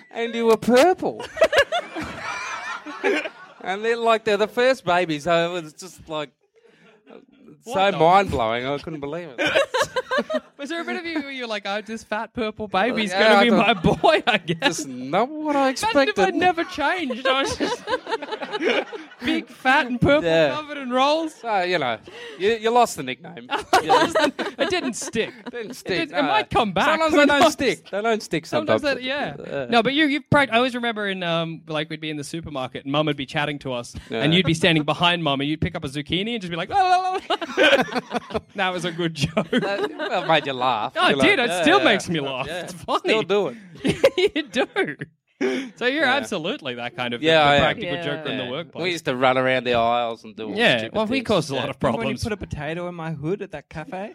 and you were purple. And then, like, they're the first babies, so it was just like What so the- mind blowing. I couldn't believe it. Was there a bit of you where you're like, oh, this fat purple baby's Yeah, going to be I my boy, I guess? Just not what I Imagine if I'd expected. never changed. I was just big, fat, and purple Yeah. covered in rolls. So, you know, you, you lost the nickname. Yeah. It didn't stick. It didn't It, stick. did- it might come back. Sometimes Who they don't knows? stick. They don't stick Sometimes, sometimes. that, yeah. Uh, No, but you, you. prac- I always remember in um, like we'd be in the supermarket and Mum would be chatting to us, Yeah. and you'd be standing behind Mum, and you'd pick up a zucchini and just be like, oh, that was a good joke. Uh, well, it made you laugh. Oh, it You're like, did. It yeah, still yeah, makes me laugh. yeah. It's funny. Still do it. You do. So you're Yeah. absolutely that kind of Yeah, the, I the am. practical Yeah. joker in the Yeah. workplace. We used to run around the aisles and do all yeah, stupid well, we things. caused a Yeah. lot of Remember when you problems. put a potato in my hood at that cafe?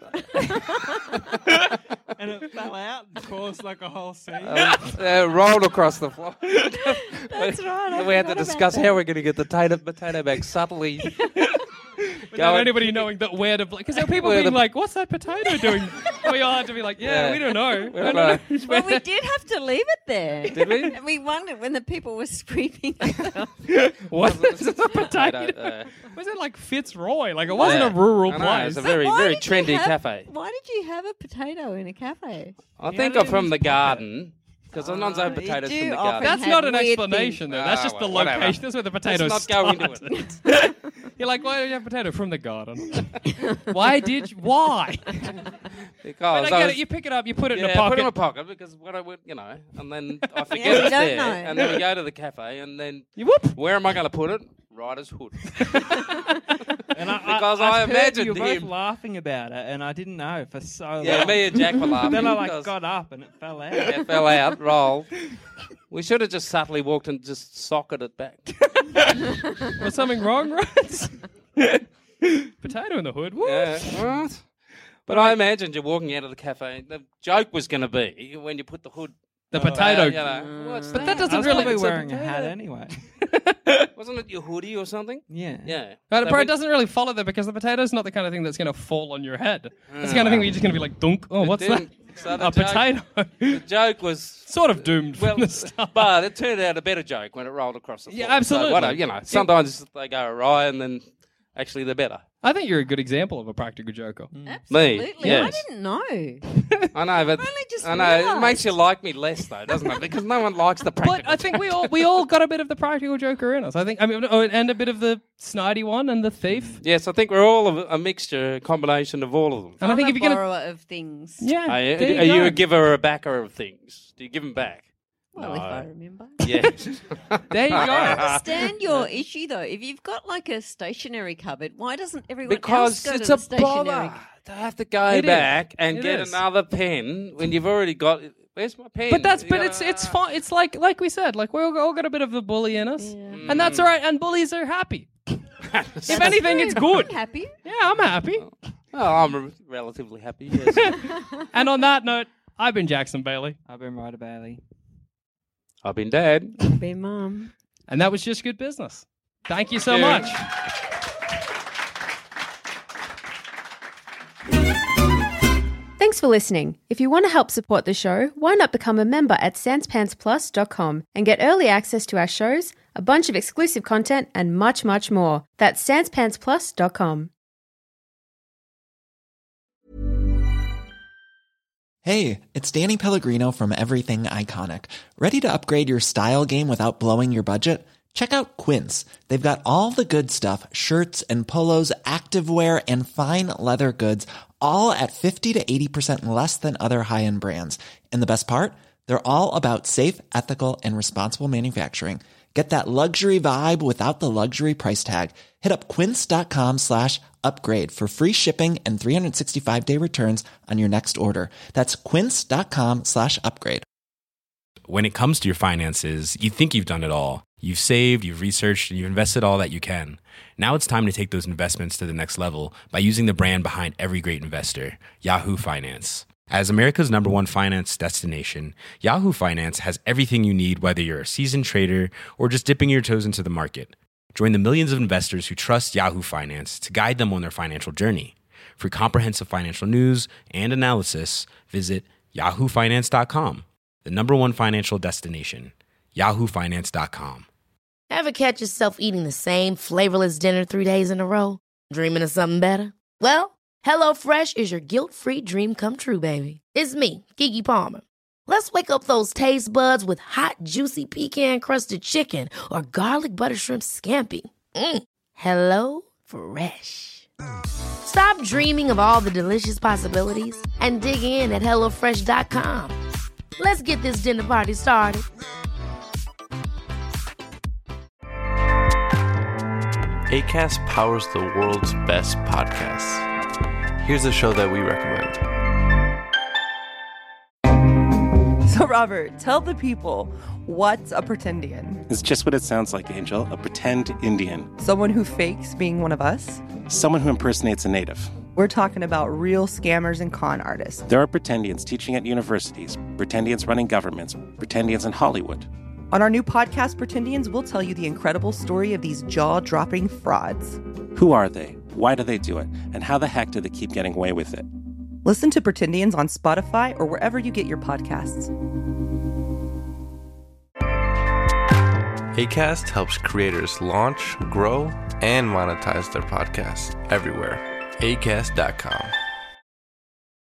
And it fell out and caused like a whole scene. Uh, uh, rolled across the floor. That's right. I we had to forgot about discuss that. how we're going to get the potato, potato bag subtly. Without going- anybody knowing that where to, because there were people Where being the- like, "What's that potato doing?" We all had to be like, "Yeah, Yeah. we don't know." We I don't don't know. Well, we did have to leave it there. Did we? And we wondered when the people were sweeping. What Was is it- a potato? uh, Was it like Fitzroy? Like it wasn't yeah. a rural I know, place. It's a very, Why very did you trendy have- cafe. Why did you have a potato in a cafe? I He think had it I'm in from his the pocket. garden. Because sometimes I have Oh, you potatoes do from the often garden. That's have not an weird explanation, things. though. That's Ah, just the well, whatever. location. That's where the potatoes Let's not go into started. it. You're like, why do you have potato from the garden? Why did you? Why? Because But I I get was- it. You pick it up, you put it yeah, in a pocket. put it in my pocket because what I would, you know, and then I forget we it's don't there, know. and then we go to the cafe, and then You whoop. where am I going to put it? Rider's hood. And I, Because I, I I've heard imagined you were both him- laughing about it, and I didn't know for so Yeah, long. me and Jack were laughing. Then I like because got up and it fell out. It fell out, rolled. We should have just subtly walked and just socketed it back. Was something wrong, Rose? Potato in the hood. What? Yeah, what? But I imagined you walking out of the cafe. The joke was going to be when you put the hood. The uh, potato. you know, what's But that that? doesn't I was really- probably it's a wearing a potato. hat anyway. Wasn't it your hoodie or something? Yeah. Yeah. But, So but it when- doesn't really follow that because the potato's not the kind of thing that's going to fall on your head. It's the kind of thing where you're just going to be like, dunk. Oh, It what's that? didn't. So the A joke- potato. The joke was Sort of doomed well, from the start. but it turned out a better joke when it rolled across the floor. Yeah, absolutely. So whatever, you know, sometimes they go awry and then actually they're better. I think you're a good example of a practical joker. Absolutely. I yes. didn't know. I know, but I've only just I know it realised. makes you like me less though, doesn't it? Because no one likes the practical. But I think we all we all got a bit of the practical joker in us. I think I mean, oh, and a bit of the snidey one and the thief. Yes, I think we're all a, a mixture, a combination of all of them. And I think I'm if a you're gonna, borrower of things. yeah, Are you, there you are you go. a giver or a backer of things? Do you give them back? Well, if I remember. Yeah. There you I go. understand your issue though. If you've got like a stationary cupboard, why doesn't everyone Because else go it's to a the stationary? bother to have to go It is. back and It get is. another pen when you've already got. Where's my pen? But that's You but know, it's it's uh, fine. It's like like we said, like we all, all got a bit of the bully in us, and that's all right. And bullies are happy. If anything, it's good. I'm happy. Yeah, I'm happy. Oh, I'm re- relatively happy. Yes. And on that note, I've been Jackson Bailey, I've been Ryder Bailey. I've been Dad. Be mum. and that was just good business. Thank you so you. much. Thanks for listening. If you want to help support the show, why not become a member at sans pants plus dot com and get early access to our shows, a bunch of exclusive content, and much, much more. That's sans pants plus dot com. Hey, it's Danny Pellegrino from Everything Iconic. Ready to upgrade your style game without blowing your budget? Check out Quince. They've got all the good stuff, shirts and polos, activewear, and fine leather goods, all at fifty to eighty percent less than other high-end brands. And the best part? They're all about safe, ethical, and responsible manufacturing. Get that luxury vibe without the luxury price tag. Hit up quince.com slash upgrade for free shipping and three sixty-five day returns on your next order. That's quince.com slash upgrade. When it comes to your finances, you think you've done it all. You've saved, you've researched, and you've invested all that you can. Now it's time to take those investments to the next level by using the brand behind every great investor, Yahoo Finance. As America's number one finance destination, Yahoo Finance has everything you need, whether you're a seasoned trader or just dipping your toes into the market. Join the millions of investors who trust Yahoo Finance to guide them on their financial journey. For comprehensive financial news and analysis, visit yahoo finance dot com, the number one financial destination, yahoo finance dot com. Ever catch yourself eating the same flavorless dinner three days in a row? Dreaming of something better? Well, HelloFresh is your guilt-free dream come true, baby. It's me, Keke Palmer. Let's wake up those taste buds with hot, juicy pecan-crusted chicken or garlic butter shrimp scampi. Mm. Hello Fresh. Stop dreaming of all the delicious possibilities and dig in at hello fresh dot com. Let's get this dinner party started. Acast powers the world's best podcasts. Here's a show that we recommend. So, Robert, tell the people, what's a pretendian? It's just what it sounds like, Angel. A pretend Indian. Someone who fakes being one of us? Someone who impersonates a native. We're talking about real scammers and con artists. There are pretendians teaching at universities, pretendians running governments, pretendians in Hollywood. On our new podcast, Pretendians, we'll tell you the incredible story of these jaw-dropping frauds. Who are they? Why do they do it? And how the heck do they keep getting away with it? Listen to Pretendians on Spotify or wherever you get your podcasts. Acast helps creators launch, grow, and monetize their podcasts everywhere. acast dot com.